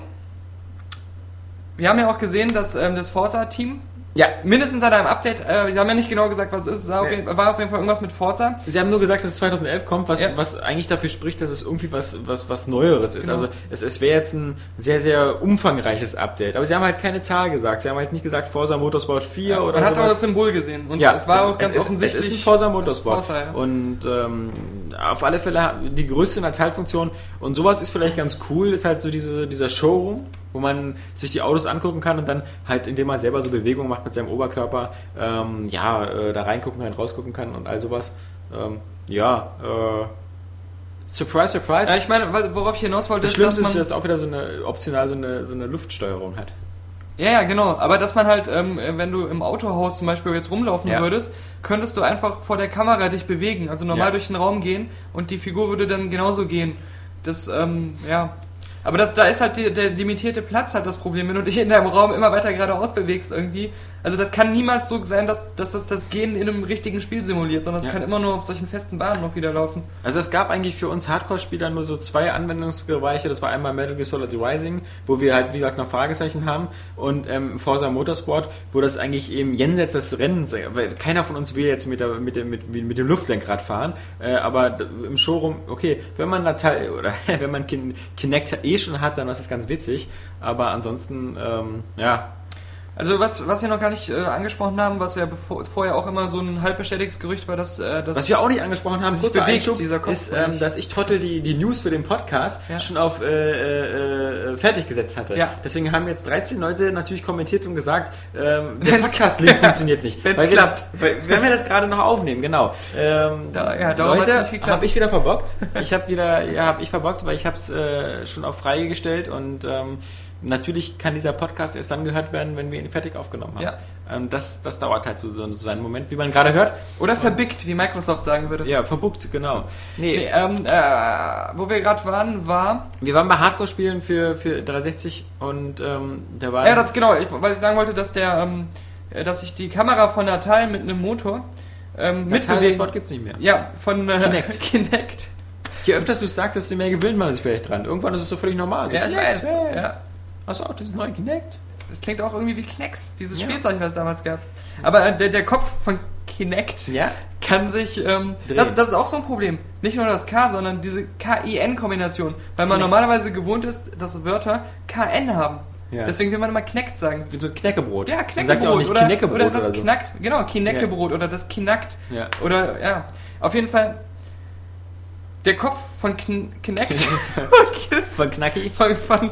wir haben ja auch gesehen, dass ähm, das Forza-Team ja, mindestens seit einem Update, äh, sie haben ja nicht genau gesagt, was es ist, es war, nee. auf, war auf jeden Fall irgendwas mit Forza. Sie haben nur gesagt, dass es zweitausendelf kommt, was, ja. was eigentlich dafür spricht, dass es irgendwie was, was, was Neueres ist. Genau. Also es, es wäre jetzt ein sehr, sehr umfangreiches Update. Aber sie haben halt keine Zahl gesagt. Sie haben halt nicht gesagt Forza Motorsport vier ja, oder so. Man hat aber das Symbol gesehen. Und ja, es war auch es, ganz es offensichtlich. Es ist ein Forza Motorsport. Forza, ja. Und ähm, auf alle Fälle die größte Teilfunktion. Und sowas ist vielleicht ganz cool, ist halt so diese, dieser Showroom, wo man sich die Autos angucken kann und dann halt, indem man selber so Bewegungen macht mit seinem Oberkörper, ähm, ja, äh, da reingucken kann, rausgucken kann und all sowas. Ähm, ja, äh, surprise, surprise. Ja, ich meine, worauf ich hinaus wollte, das ist, Schlimmste dass ist, man dass auch wieder so eine, optional so eine, so eine Luftsteuerung hat. Ja, ja, genau. Aber dass man halt, ähm, wenn du im Autohaus zum Beispiel jetzt rumlaufen ja. würdest, könntest du einfach vor der Kamera dich bewegen, also normal ja. durch den Raum gehen und die Figur würde dann genauso gehen. Das, ähm, ja... Aber das, da ist halt die, der limitierte Platz halt das Problem, wenn du dich in deinem Raum immer weiter geradeaus bewegst irgendwie. Also das kann niemals so sein, dass, dass das das Gehen in einem richtigen Spiel simuliert, sondern es ja. kann immer nur auf solchen festen Bahnen noch wieder laufen. Also es gab eigentlich für uns Hardcore-Spieler nur so zwei Anwendungsbereiche. Das war einmal Metal Gear Solid Rising, wo wir halt, wie gesagt, noch Fragezeichen haben, und ähm, Forza Motorsport, wo das eigentlich eben jenseits des Rennens, weil keiner von uns will jetzt mit, der, mit, dem, mit, mit dem Luftlenkrad fahren, äh, aber im Showroom, okay, wenn man Teil, oder wenn man Kinect eh schon hat, dann ist das ganz witzig, aber ansonsten, ähm, ja. Also was, was wir noch gar nicht äh, angesprochen haben, was ja bevor, vorher auch immer so ein halbbestätigtes Gerücht war, dass... Äh, dass was wir auch nicht angesprochen haben, kurzer bewegt, Einschub, dieser Kopf ist, ähm, dass ich Trottel die, die News für den Podcast ja. schon auf äh, äh, fertig gesetzt hatte. Ja. Deswegen haben jetzt dreizehn Leute natürlich kommentiert und gesagt, ähm, der Podcast-Link funktioniert nicht. Wenn's weil klappt. Wir das, weil, wenn wir das gerade noch aufnehmen, genau. Ähm, da, ja, Leute, habe ich wieder verbockt. Ich habe wieder, ja, habe ich verbockt, weil ich habe es äh, schon auf freie gestellt und ähm, natürlich kann dieser Podcast erst dann gehört werden, wenn wir ihn fertig aufgenommen haben. Ja. Ähm, das, das dauert halt so, so, so einen Moment, wie man gerade hört. Oder verbickt, wie Microsoft sagen würde. Ja, verbuckt, genau. Nee, nee ähm, äh, wo wir gerade waren, war... Wir waren bei Hardcore-Spielen für, für dreihundertsechzig und ähm, da war... Ja, das genau, ich, was ich sagen wollte, dass der, ähm, dass ich die Kamera von Natal mit einem Motor ähm, mitbewegen... Das Wort gibt's nicht mehr. Ja, von äh, Kinect. Kinect. Je öfter du es sagst, desto mehr gewöhnt man sich vielleicht dran. Irgendwann ist es so völlig normal. So ja, ich weiß. Hey. Ja. Hast du auch dieses neue Kinect? Das klingt auch irgendwie wie Knex, dieses ja. Spielzeug, was es damals gab. Aber äh, der, der Kopf von Kinect ja. kann sich... Ähm, das, das ist auch so ein Problem. Nicht nur das K, sondern diese K I N-Kombination. Weil man Kinect. Normalerweise gewohnt ist, dass Wörter K N haben. Ja. Deswegen will man immer Kinect sagen. Wie so ein Knäckebrot. Ja, Knäckebrot. Man sagt ja auch nicht oder, Knäckebrot oder das oder so. Knackt. Genau, Kineckebrot ja. oder das Kinackt. Ja. Oder, ja. Auf jeden Fall... Der Kopf von Kn- Kinect... von Knacki? Von, von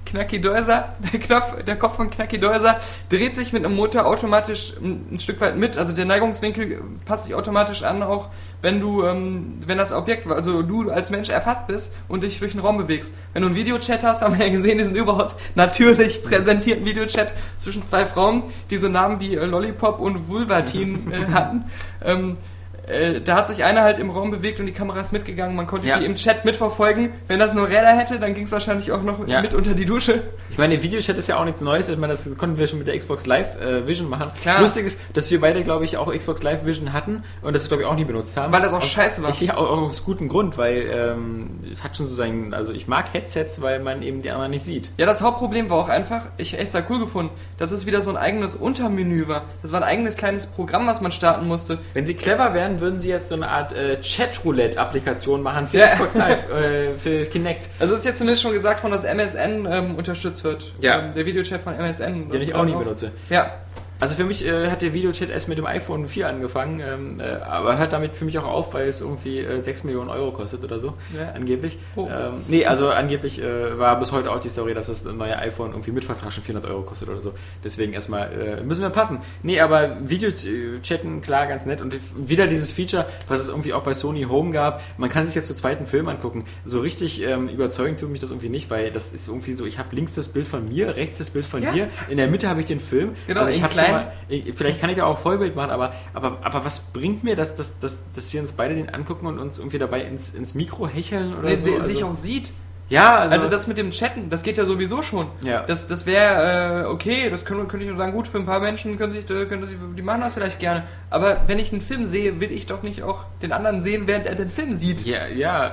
Knacki Deuser, der Knopf, der Kopf von Knacki Deuser dreht sich mit einem Motor automatisch ein, ein Stück weit mit. Also der Neigungswinkel passt sich automatisch an, auch wenn du, ähm, wenn das Objekt, also du als Mensch erfasst bist und dich durch den Raum bewegst. Wenn du einen Videochat hast, haben wir ja gesehen, diesen überaus natürlich präsentierten Videochat zwischen zwei Frauen, die so Namen wie äh, Lollipop und Vulvatin äh, hatten. Ähm, Äh, da hat sich einer halt im Raum bewegt und die Kamera ist mitgegangen. Man konnte ja. die im Chat mitverfolgen. Wenn das nur Räder hätte, dann ging es wahrscheinlich auch noch ja. mit unter die Dusche. Ich meine, Videochat ist ja auch nichts Neues. Ich meine, das konnten wir schon mit der Xbox Live äh, Vision machen. Klar. Lustig ist, dass wir beide, glaube ich, auch Xbox Live Vision hatten und das, glaube ich, auch nie benutzt haben. Weil das auch aus, scheiße war. Ich, auch, auch aus gutem Grund, weil ähm, es hat schon so sein... Also ich mag Headsets, weil man eben die anderen nicht sieht. Ja, das Hauptproblem war auch einfach, ich echt sehr cool gefunden, dass es wieder so ein eigenes Untermenü war. Das war ein eigenes kleines Programm, was man starten musste. Wenn sie clever wären, würden sie jetzt so eine Art äh, Chat-Roulette-Applikation machen für Ja. Xbox Live, äh, für Kinect. Also es ist jetzt zumindest schon gesagt worden, dass M S N ähm, unterstützt wird. Ja. Ähm, der Videochat von M S N. Den ich auch nie benutze. Ja. Also für mich äh, hat der Videochat erst mit dem iPhone vier angefangen, ähm, äh, aber hört damit für mich auch auf, weil es irgendwie äh, sechs Millionen Euro kostet oder so, ja. angeblich. Oh. Ähm, nee, also angeblich äh, war bis heute auch die Story, dass das neue iPhone irgendwie mit Vertrag schon vierhundert Euro kostet oder so. Deswegen erstmal äh, müssen wir passen. Nee, aber Videochatten, klar, ganz nett. Und wieder dieses Feature, was es irgendwie auch bei Sony Home gab, man kann sich jetzt zu zweiten Film angucken. So richtig ähm, überzeugend tut mich das irgendwie nicht, weil das ist irgendwie so, ich habe links das Bild von mir, rechts das Bild von ja. dir, in der Mitte habe ich den Film. Genau, also ich in habe klein. Mal, ich, vielleicht kann ich da auch Vollbild machen, aber, aber, aber was bringt mir das, dass, dass, dass wir uns beide den angucken und uns irgendwie dabei ins, ins Mikro hecheln oder Der, so? der Also, sich auch sieht. ja, also, Also das mit dem Chatten, das geht ja sowieso schon. Ja. Das, das wäre äh, okay, das können, könnte ich nur sagen, gut, für ein paar Menschen können sich, können sich, die machen das vielleicht gerne. Aber wenn ich einen Film sehe, will ich doch nicht auch den anderen sehen, während er den Film sieht. ja, ja.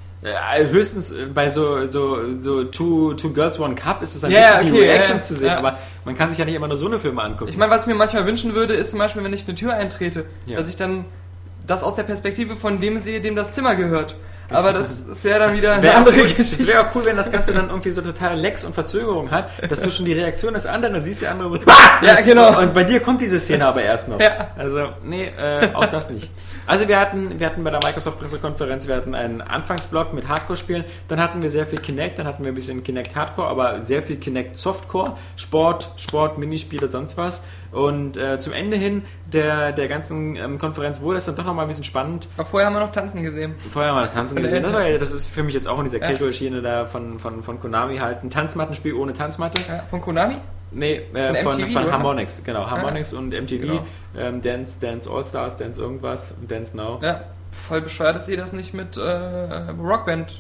Äh, höchstens bei so so so Two, Two Girls One Cup ist es dann Ja, witzig, okay, die Reactions ja, zu sehen, ja. aber man kann sich ja nicht immer nur so eine Filme angucken. Ich meine, was ich mir manchmal wünschen würde, ist zum Beispiel, wenn ich eine Tür eintrete, Ja. dass ich dann das aus der Perspektive von dem sehe, dem das Zimmer gehört. Aber das, das wäre dann wieder eine Wäre andere cool, Geschichte. es wäre auch cool, wenn das Ganze dann irgendwie so total Lags und Verzögerung hat, dass du schon die Reaktion des anderen siehst, der andere so Ja, genau. Und bei dir kommt diese Szene aber erst noch. Ja. Also, nee, äh, auch das nicht. Also wir hatten, wir hatten bei der Microsoft-Pressekonferenz, wir hatten einen Anfangsblock mit Hardcore-Spielen, dann hatten wir sehr viel Kinect, dann hatten wir ein bisschen Kinect Hardcore, aber sehr viel Kinect Softcore, Sport, Sport, Minispiele, sonst was. Und äh, zum Ende hin der, der ganzen ähm, Konferenz wurde es dann doch nochmal ein bisschen spannend. Aber vorher haben wir noch Tanzen gesehen. Vorher mal Tanzen gesehen. Das, war, ja- das ist für mich jetzt auch in dieser Ja. Casual-Schiene da von, von, von Konami halt ein Tanzmattenspiel ohne Tanzmatte. Ja, von Konami? Nee, äh, Von von, M T V, von oder? Harmonix, genau. Harmonix und M T V, Genau. ähm, Dance, Dance All-Stars, Dance irgendwas und Dance Now. Ja, voll bescheuert, dass sie das nicht mit äh, Rockband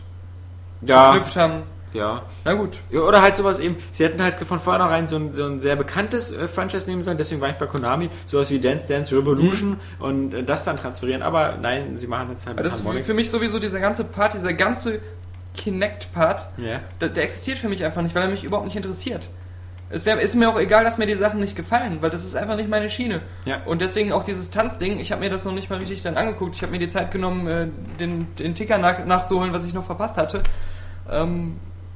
Ja, geknüpft haben. ja. Na gut. Ja, oder halt sowas eben, sie hätten halt von vornherein so ein, so ein sehr bekanntes äh, Franchise nehmen sollen, deswegen war ich bei Konami, sowas wie Dance Dance Revolution und äh, das dann transferieren, aber nein, sie machen jetzt halt Das ist Harmonix. für mich sowieso dieser ganze Part, dieser ganze Kinect-Part, Ja. der, der existiert für mich einfach nicht, weil er mich überhaupt nicht interessiert. Es wär, ist mir auch egal, dass mir die Sachen nicht gefallen, weil das ist einfach nicht meine Schiene. Ja. Und deswegen auch dieses Tanzding, ich habe mir das noch nicht mal richtig dann angeguckt. Ich habe mir die Zeit genommen, äh, den, den Ticker nach, nachzuholen, was ich noch verpasst hatte. Ähm,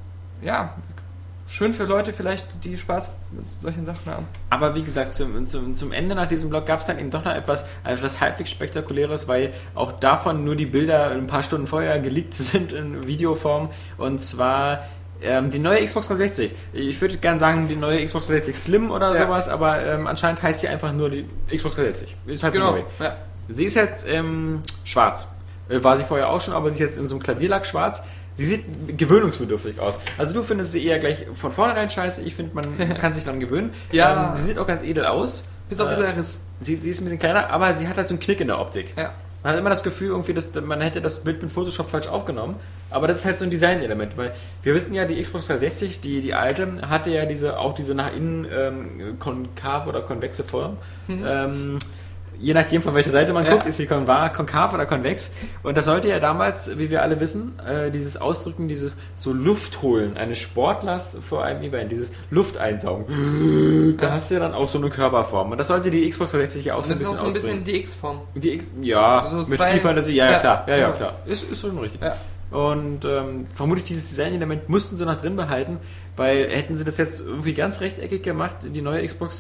ja, schön für Leute vielleicht, die Spaß mit solchen Sachen haben. Aber wie gesagt, zum, zum, zum Ende nach diesem Blog gab es dann eben doch noch etwas, etwas halbwegs Spektakuläres, weil auch davon nur die Bilder ein paar Stunden vorher geleakt sind in Videoform. Und zwar ähm, die neue Xbox dreihundertsechzig. Ich würde gerne sagen, die neue Xbox dreihundertsechzig Slim oder Ja. sowas, aber ähm, anscheinend heißt sie einfach nur die Xbox dreihundertsechzig. Ist halt Genau. neu. Ja. Sie ist jetzt ähm, schwarz. Äh, War sie vorher auch schon, aber sie ist jetzt in so einem Klavierlack schwarz. Sie sieht gewöhnungsbedürftig aus. Also du findest sie eher gleich von vornherein scheiße. Ich finde, man kann sich daran gewöhnen. Ja. Ähm, sie sieht auch ganz edel aus. Bis auf Äh, dieser Riss. Sie, sie ist ein bisschen kleiner, aber sie hat halt so einen Knick in der Optik. Ja. Man hat immer das Gefühl, irgendwie, dass man hätte das Bild mit Photoshop falsch aufgenommen. Aber das ist halt so ein Design-Element, weil wir wissen ja, die Xbox dreihundertsechzig, die, die alte, hatte ja diese auch diese nach innen ähm, konkave oder konvexe Form. Mhm. Ähm, je nachdem, von welcher Seite man Ja. guckt, ist sie konva- konkav oder konvex. Und das sollte ja damals, wie wir alle wissen, äh, dieses Ausdrücken, dieses so Luft holen eines Sportlers vor einem Event, dieses Lufteinsaugen. Da hast du ja dann auch so eine Körperform. Und das sollte die Xbox dreihundertsechzig ja auch Und so ein das ist bisschen auch so ein ausbringen. bisschen die X-Form. Die X, ja, Also mit zwei- viel Fantasie, ja, ja, ja. klar, ja, ja, Ja. klar. Ist, ist schon richtig. Ja. Und ähm, vermutlich dieses Design-Element mussten sie noch drin behalten, weil hätten sie das jetzt irgendwie ganz rechteckig gemacht, die neue Xbox,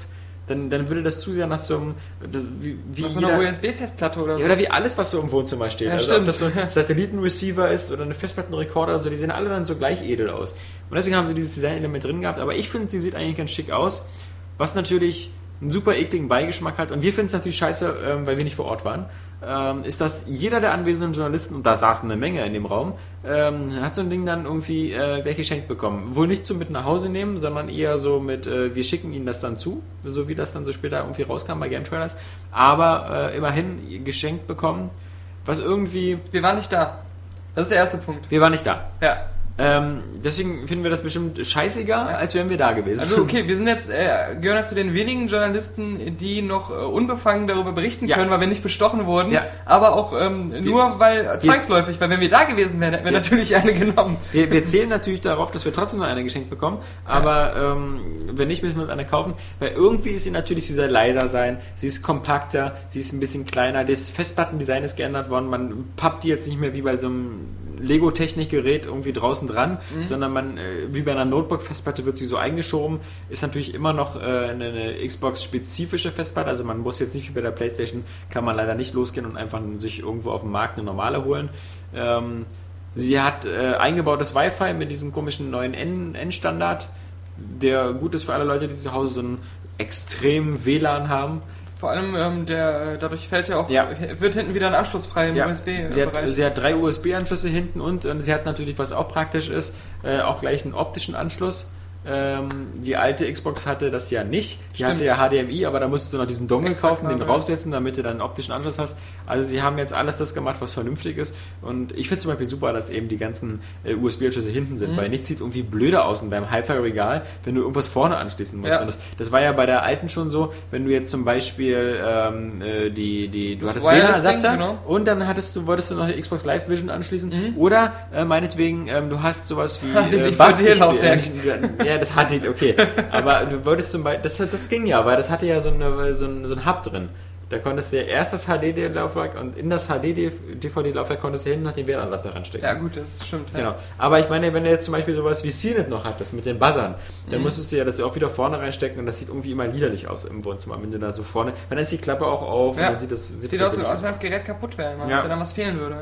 dann, dann würde das zu sehr nach so einem... Wie, wie nach so jeder, einer U S B-Festplatte oder so. ja, oder wie alles, was so im Wohnzimmer steht. Ja, also stimmt. ob das so ein Satellitenreceiver ist oder eine Festplattenrekorder, also die sehen alle dann so gleich edel aus. Und deswegen haben sie dieses Design-Element drin gehabt, aber ich finde, sie sieht eigentlich ganz schick aus, was natürlich einen super ekligen Beigeschmack hat. Und wir finden es natürlich scheiße, ähm, weil wir nicht vor Ort waren. Ähm, ist, dass jeder der anwesenden Journalisten, und da saßen eine Menge in dem Raum, ähm, hat so ein Ding dann irgendwie äh, gleich geschenkt bekommen. Wohl nicht zum mit nach Hause nehmen, sondern eher so mit, äh, wir schicken ihnen das dann zu, so wie das dann so später irgendwie rauskam bei Game Trailers. Aber äh, immerhin geschenkt bekommen, was irgendwie... Wir waren nicht da. Das ist der erste Punkt. Wir waren nicht da. Ja. Ähm, deswegen finden wir das bestimmt scheißegal, Ja. als wären wir da gewesen. Also okay, wir sind jetzt, äh, gehören ja zu den wenigen Journalisten, die noch äh, unbefangen darüber berichten Ja. können, weil wir nicht bestochen wurden, Ja. aber auch ähm, nur weil, äh, zwangsläufig, weil wenn wir da gewesen wären, hätten wir Ja. natürlich eine genommen. Wir, wir zählen natürlich darauf, dass wir trotzdem noch eine geschenkt bekommen, aber ähm, wenn nicht, müssen wir uns eine kaufen, weil irgendwie ist sie natürlich, sie soll leiser sein, sie ist kompakter, sie ist ein bisschen kleiner, das Festplattendesign ist geändert worden, man pappt die jetzt nicht mehr wie bei so einem Lego-Technikgerät irgendwie draußen dran, mhm. sondern man, äh, wie bei einer Notebook-Festplatte wird sie so eingeschoben, ist natürlich immer noch äh, eine, eine Xbox-spezifische Festplatte, also man muss jetzt nicht wie bei der PlayStation, kann man leider nicht losgehen und einfach sich irgendwo auf dem Markt eine normale holen. Ähm, sie hat äh, eingebautes Wi-Fi mit diesem komischen neuen N-Standard, der gut ist für alle Leute, die zu Hause so einen extremen W L A N haben. Vor allem, ähm, der, dadurch fällt ja auch, Ja. wird hinten wieder ein Anschluss frei im Ja. U S B-Bereich. Sie hat, sie hat drei U S B-Anschlüsse hinten und, und sie hat natürlich, was auch praktisch ist, äh, auch gleich einen optischen Anschluss. Ähm, die alte Xbox hatte das ja nicht. Die Stimmt. hatte ja H D M I, aber da musstest du noch diesen Dongle Exakt, kaufen, den ja. draufsetzen, damit du dann einen optischen Anschluss hast. Also sie haben jetzt alles das gemacht, was vernünftig ist. Und ich finde zum Beispiel super, dass eben die ganzen äh, U S B-Anschlüsse hinten sind, Mhm. weil nichts sieht irgendwie blöder aus in deinem Hi-Fi-Regal, wenn du irgendwas vorne anschließen musst. Ja. Und das, das war ja bei der alten schon so, wenn du jetzt zum Beispiel ähm, äh, die, die, du Das hattest W L A Wireless-Ding, N-Adapter genau. und dann hattest du, wolltest du noch die Xbox Live Vision anschließen Mhm. oder äh, meinetwegen, ähm, du hast sowas wie Die äh, V D Laufwerk. ja, das hatte, okay. Aber du wolltest zum Beispiel, das, das ging ja, weil das hatte ja so, eine, so, ein, so ein Hub drin. Da konntest du ja erst das H D D-Laufwerk und in das H D D V D-Laufwerk konntest du hinten noch den W L A N-Adapter ranstecken. Ja gut, das stimmt. Ja. Genau. Aber ich meine, wenn du jetzt zum Beispiel sowas wie C N E T noch hattest mit den Buzzern, dann Mhm. musstest du ja das auch wieder vorne reinstecken und das sieht irgendwie immer liederlich aus im Wohnzimmer, wenn du da so vorne, dann ist die Klappe auch auf Ja. und dann sieht das sieht, Sieht das aus, wirklich als wenn das Gerät kaputt wäre, man Ja. ja. ja dann was fehlen würde.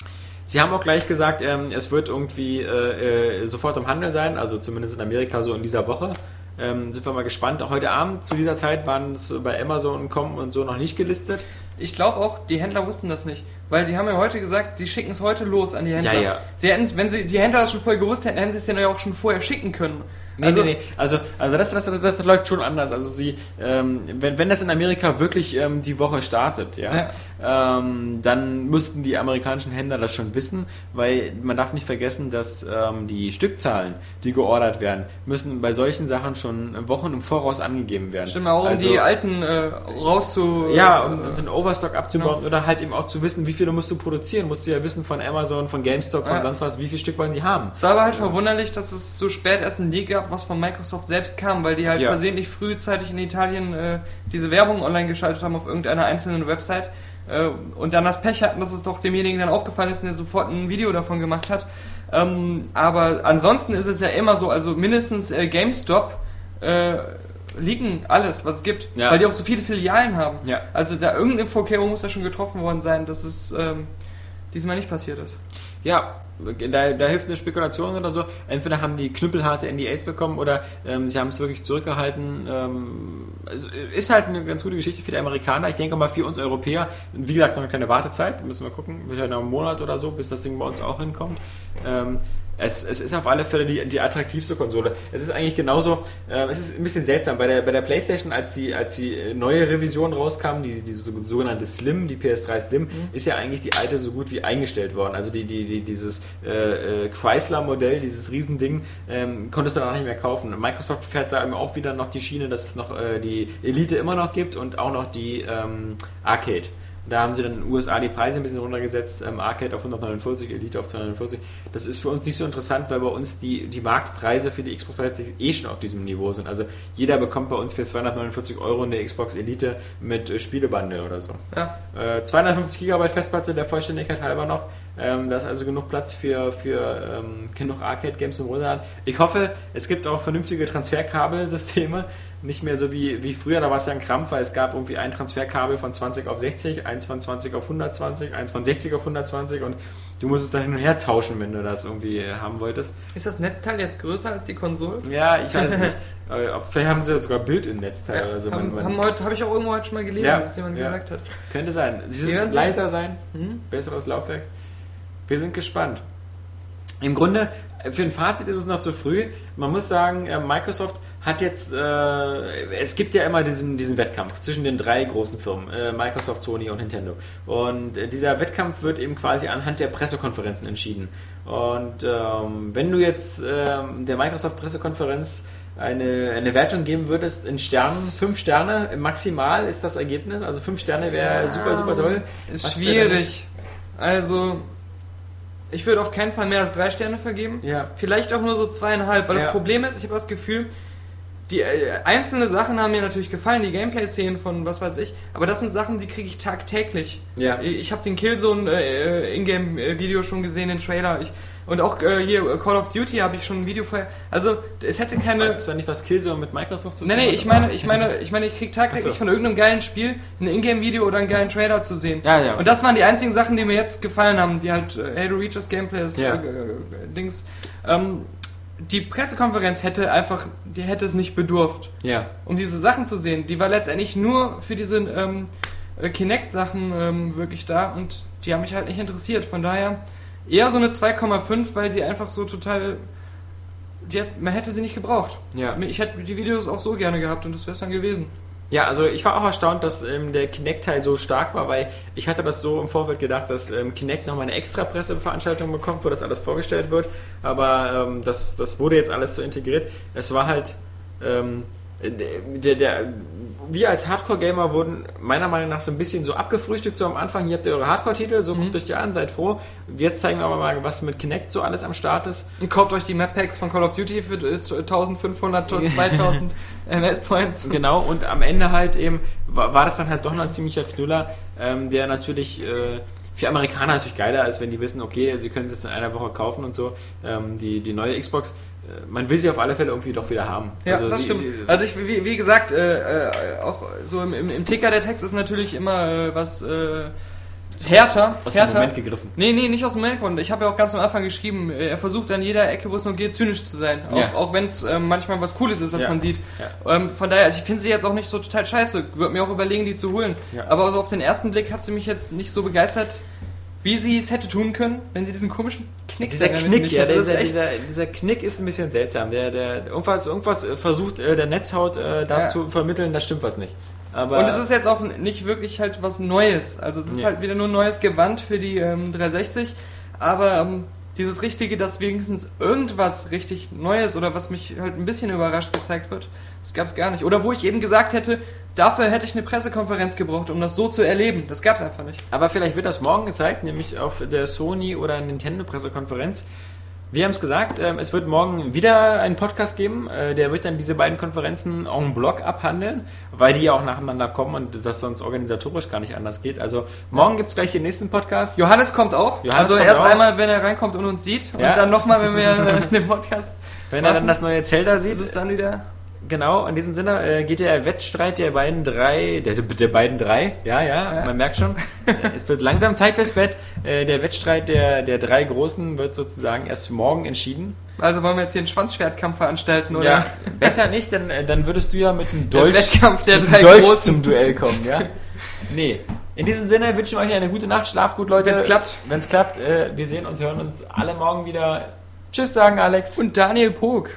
Sie haben auch gleich gesagt, ähm, es wird irgendwie äh, äh, sofort im Handel sein, also zumindest in Amerika so in dieser Woche. Ähm, sind wir mal gespannt. Heute Abend zu dieser Zeit waren es bei Amazon und Com und so noch nicht gelistet. Ich glaube auch, die Händler wussten das nicht. Weil die haben ja heute gesagt, die schicken es heute los an die Händler. Ja, ja. Sie hätten's, wenn sie die Händler das schon vorher gewusst hätten, hätten sie es ja auch schon vorher schicken können. Nee, also, nee, nee. Also, also das, das, das, das läuft schon anders. Also sie, ähm, wenn, wenn das in Amerika wirklich ähm, die Woche startet, ja, Ähm, dann müssten die amerikanischen Händler das schon wissen, weil man darf nicht vergessen, dass ähm, die Stückzahlen, die geordert werden, müssen bei solchen Sachen schon Wochen im Voraus angegeben werden. Stimmt, auch um also, die alten äh, rauszu... Ja, um so einen Overstock abzubauen oder halt eben auch zu wissen, wie viele musst du produzieren. Musst du ja wissen von Amazon, von GameStop, von Ja. sonst was, wie viele Stück wollen die haben. Es war aber halt verwunderlich, dass es so spät erst ein Leak gab, was von Microsoft selbst kam, weil die halt Ja. versehentlich frühzeitig in Italien äh, diese Werbung online geschaltet haben auf irgendeiner einzelnen Website äh, und dann das Pech hatten, dass es doch demjenigen dann aufgefallen ist und der sofort ein Video davon gemacht hat. Ähm, aber ansonsten ist es ja immer so, also mindestens äh, GameStop äh, liegen alles, was es gibt, Ja. weil die auch so viele Filialen haben. Ja. Also da irgendeine Vorkehrung muss da schon getroffen worden sein, dass es ähm, diesmal nicht passiert ist. Ja, da, da hilft eine Spekulation oder so. Entweder haben die knüppelharte N D As bekommen oder ähm, sie haben es wirklich zurückgehalten. Ähm, also ist halt eine ganz gute Geschichte für die Amerikaner. Ich denke mal für uns Europäer, wie gesagt, noch eine kleine Wartezeit. Müssen wir gucken, vielleicht noch einen Monat oder so, bis das Ding bei uns auch hinkommt. Ähm, Es, es ist auf alle Fälle die, die attraktivste Konsole. Es ist eigentlich genauso, äh, es ist ein bisschen seltsam. Bei der, bei der PlayStation, als die, als die neue Revision rauskam, die, die sogenannte Slim, die P S drei Slim, mhm. ist ja eigentlich die alte so gut wie eingestellt worden. Also die, die, die, dieses äh, äh, Chrysler-Modell, dieses Riesending, ähm, konntest du danach nicht mehr kaufen. Und Microsoft fährt da auch wieder noch die Schiene, dass es noch äh, die Elite immer noch gibt und auch noch die ähm, Arcade. Da haben sie dann in den U S A die Preise ein bisschen runtergesetzt, ähm, Arcade auf hundertneunundvierzig, Elite auf zweihundertneunundvierzig. Das ist für uns nicht so interessant, weil bei uns die, die Marktpreise für die Xbox dreihundertsechzig eh schon auf diesem Niveau sind. Also jeder bekommt bei uns für zweihundertneunundvierzig Euro eine Xbox Elite mit äh, Spielebundle oder so. Ja. Äh, zweihundertfünfzig Gigabyte Festplatte, der Vollständigkeit halber noch. Ähm, da ist also genug Platz für, für ähm, genug Arcade-Games im Runterladen. Ich hoffe, es gibt auch vernünftige Transferkabelsysteme. Nicht mehr so wie, wie früher, da war es ja ein Krampf, weil es gab irgendwie ein Transferkabel von zwanzig auf sechzig, eins von zwanzig auf hundertzwanzig, eins von sechzig auf hundertzwanzig und du musstest dann hin und her tauschen, wenn du das irgendwie haben wolltest. Ist das Netzteil jetzt größer als die Konsole? Ja, ich weiß nicht. Vielleicht haben sie jetzt sogar Bild-in-Netzteil Ja, oder so. haben, Man, haben heute, habe ich auch irgendwo heute schon mal gelesen, Ja, dass jemand ja. gesagt hat. Könnte sein. Sie Wir sind werden leiser sein, Hm? besseres Laufwerk. Wir sind gespannt. Im Grunde, für ein Fazit ist es noch zu früh. Man muss sagen, äh, Microsoft hat jetzt, äh, es gibt ja immer diesen, diesen Wettkampf zwischen den drei großen Firmen, äh, Microsoft, Sony und Nintendo. Und äh, dieser Wettkampf wird eben quasi anhand der Pressekonferenzen entschieden. Und ähm, wenn du jetzt äh, der Microsoft-Pressekonferenz eine, eine Wertung geben würdest in Sternen, fünf Sterne maximal ist das Ergebnis, also fünf Sterne wäre super, super toll. Ist Was wäre denn schwierig. Also, ich würde auf keinen Fall mehr als drei Sterne vergeben. Ja. Vielleicht auch nur so zweieinhalb, weil Ja. das Problem ist, ich habe das Gefühl, die äh, einzelne Sachen haben mir natürlich gefallen, die Gameplay-Szenen von was weiß ich, aber das sind Sachen, die kriege ich tagtäglich. Ja. Ich habe den Killzone äh, Ingame-Video schon gesehen, den Trailer. Ich, und auch äh, hier Call of Duty habe ich schon ein Video vorher. Also es hätte keine. Ich weiß zwar nicht, was Killzone mit Microsoft zu tun Nee, nee, hat, ich aber- meine, ich meine, ich meine, ich krieg tagtäglich Ach so. von irgendeinem geilen Spiel ein Ingame-Video oder einen geilen Trailer zu sehen. Ja, ja, okay. Und das waren die einzigen Sachen, die mir jetzt gefallen haben, die halt äh, Halo Reaches Gameplay, das Ja. äh, äh, Dings. Ähm, die Pressekonferenz hätte einfach, die hätte es nicht bedurft, Ja. um diese Sachen zu sehen. Die war letztendlich nur für diese ähm, äh, Kinect-Sachen ähm, wirklich da und die haben mich halt nicht interessiert. Von daher eher so eine zwei Komma fünf, weil die einfach so total. Die hat, man hätte sie nicht gebraucht. Ja. Ich hätte die Videos auch so gerne gehabt und das wäre es dann gewesen. Ja, also ich war auch erstaunt, dass ähm, der Kinect-Teil so stark war, weil ich hatte das so im Vorfeld gedacht, dass ähm, Kinect nochmal eine extra Presseveranstaltung bekommt, wo das alles vorgestellt wird, aber ähm, das, das wurde jetzt alles so integriert. Es war halt, ähm, der, der, wir als Hardcore-Gamer wurden meiner Meinung nach so ein bisschen so abgefrühstückt so am Anfang. Hier habt ihr eure Hardcore-Titel, so guckt euch die an, seid froh. Jetzt zeigen wir aber mal, was mit Kinect so alles am Start ist. Und kauft euch die Map-Packs von Call of Duty für eintausendfünfhundert, zweitausend M S-Points. Genau, und am Ende halt eben war, war das dann halt doch noch ein ziemlicher Knüller, ähm, der natürlich äh, für Amerikaner natürlich geiler ist, wenn die wissen, okay, sie können es jetzt in einer Woche kaufen und so, ähm, die, die neue Xbox. Äh, man will sie auf alle Fälle irgendwie doch wieder haben. Ja, also das sie, stimmt. Sie, Also ich, wie, wie gesagt, äh, äh, auch so im, im, im Ticker der Text ist natürlich immer äh, was äh, härter. aus dem härter. Moment gegriffen. Nee, nee, nicht aus dem Moment. Ich habe ja auch ganz am Anfang geschrieben, er versucht an jeder Ecke, wo es nur geht, zynisch zu sein. Auch, Ja. auch wenn es ähm, manchmal was Cooles ist, was Ja. man sieht. Ja. Ähm, von daher, also ich finde sie jetzt auch nicht so total scheiße. Würde mir auch überlegen, die zu holen. Ja. Aber so auf den ersten Blick hat sie mich jetzt nicht so begeistert, wie sie es hätte tun können, wenn sie diesen komischen Knick Dieser damit Knick, nicht ja, hätte. Das dieser, ist echt- dieser, dieser Knick ist ein bisschen seltsam. Der, der, irgendwas, irgendwas versucht äh, der Netzhaut äh, da Ja. zu vermitteln, das stimmt was nicht. Aber Und es ist jetzt auch nicht wirklich halt was Neues. Also es ist Ja. halt wieder nur ein neues Gewand für die ähm, dreihundertsechzig. Aber ähm, dieses Richtige, dass wenigstens irgendwas richtig Neues oder was mich halt ein bisschen überrascht gezeigt wird, das gab es gar nicht. Oder wo ich eben gesagt hätte, dafür hätte ich eine Pressekonferenz gebraucht, um das so zu erleben. Das gab es einfach nicht. Aber vielleicht wird das morgen gezeigt, nämlich auf der Sony- oder Nintendo-Pressekonferenz. Wir haben es gesagt, ähm, es wird morgen wieder einen Podcast geben, äh, der wird dann diese beiden Konferenzen en bloc abhandeln, weil die ja auch nacheinander kommen und das sonst organisatorisch gar nicht anders geht. Also morgen gibt es gleich den nächsten Podcast. Johannes kommt auch. Johannes also kommt erst auch. einmal, wenn er reinkommt und uns sieht. Ja. Und dann nochmal, wenn wir äh, den Podcast Wenn er dann machen. das neue Zelda Das sieht. ist dann wieder... Genau, in diesem Sinne äh, geht der Wettstreit der beiden drei, der, der beiden drei, ja, ja, Ja. man merkt schon, äh, es wird langsam Zeit fürs Bett. Äh, der Wettstreit der, der drei Großen wird sozusagen erst morgen entschieden. Also wollen wir jetzt hier einen Schwanzschwertkampf veranstalten, oder? Ja, besser nicht, denn äh, dann würdest du ja mit einem Der Dolch, Wettkampf der mit drei einem Dolch Großen. zum Duell kommen, ja. Nee, in diesem Sinne wünschen wir euch eine gute Nacht, schlaft gut, Leute. Wenn's klappt. Wenn es klappt, äh, wir sehen und hören uns alle morgen wieder. Tschüss sagen, Alex. Und Daniel Pog.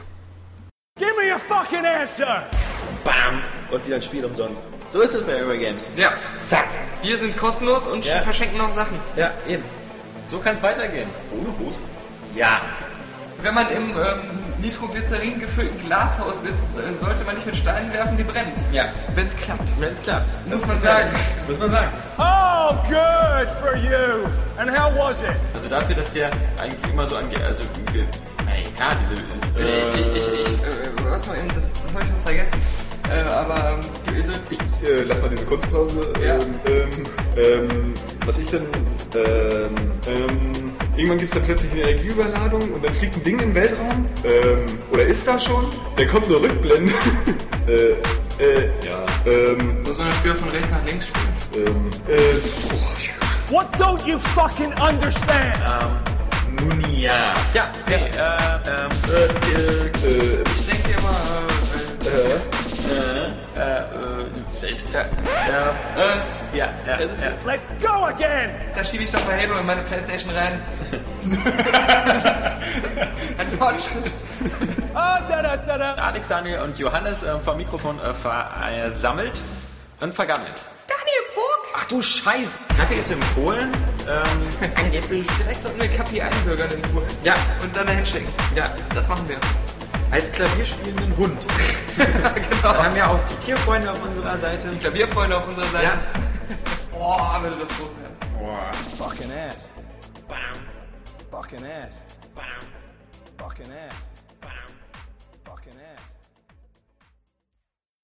Give me a fucking answer! Bam! Und wieder ein Spiel umsonst. So ist es bei Eurogames. Ja, Zack! wir sind kostenlos und Ja. verschenken noch Sachen. Ja, eben. So kann es weitergehen. Ohne Hose. Ja. Wenn man im ähm, Nitroglycerin gefüllten Glashaus sitzt, äh, sollte man nicht mit Steinen werfen, die brennen. Ja. Wenn es klappt. Wenn es klappt. Muss man sagen. Muss man sagen. Oh, good for you! And how was it? Also dafür, dass der eigentlich immer so angeht, also wir, ey, klar, diese, Ich, ich, ich, ich, äh, was war eben, das, das habe ich was vergessen. Äh, aber ähm, also, Ich äh, lass mal diese Kunstpause. Ja. Ähm, ähm, ähm, was ich dann. Ähm, ähm, irgendwann gibt es dann plötzlich eine Energieüberladung und dann fliegt ein Ding in den Weltraum. Ähm, oder ist da schon? Dann kommt eine Rückblende. äh, äh, ja. Ähm, muss man das Spiel von rechts nach links spielen. ähm, äh, oh, What don't you fucking understand? Nun ja. Ja, nee, äh, ähm, äh, äh, Ich denke immer, äh, äh, äh, äh, ja, ja, äh, ja, ja, das ist, ja. Let's go again! da schiebe ich doch mal Halo in meine Playstation rein. Das ist ein Fortschritt. Ah, da, da, da, da. Alex, Daniel und Johannes äh, vom Mikrofon äh, versammelt und vergammelt. Daniel Puck! Ach du Scheiß! Kacke ist in Polen. Ähm, Angeblich. Vielleicht sollten wir Kapi einbürgern in Polen. ja, Und dann dahin schicken. ja, Das machen wir. als klavierspielenden Hund. Genau. Wir haben ja auch die Tierfreunde auf unserer Seite. Klavierfreunde auf unserer Seite. Ja. Boah, würde das groß werden. Boah. Fucking ass. Fucking ass. Fucking ass. Fucking ass.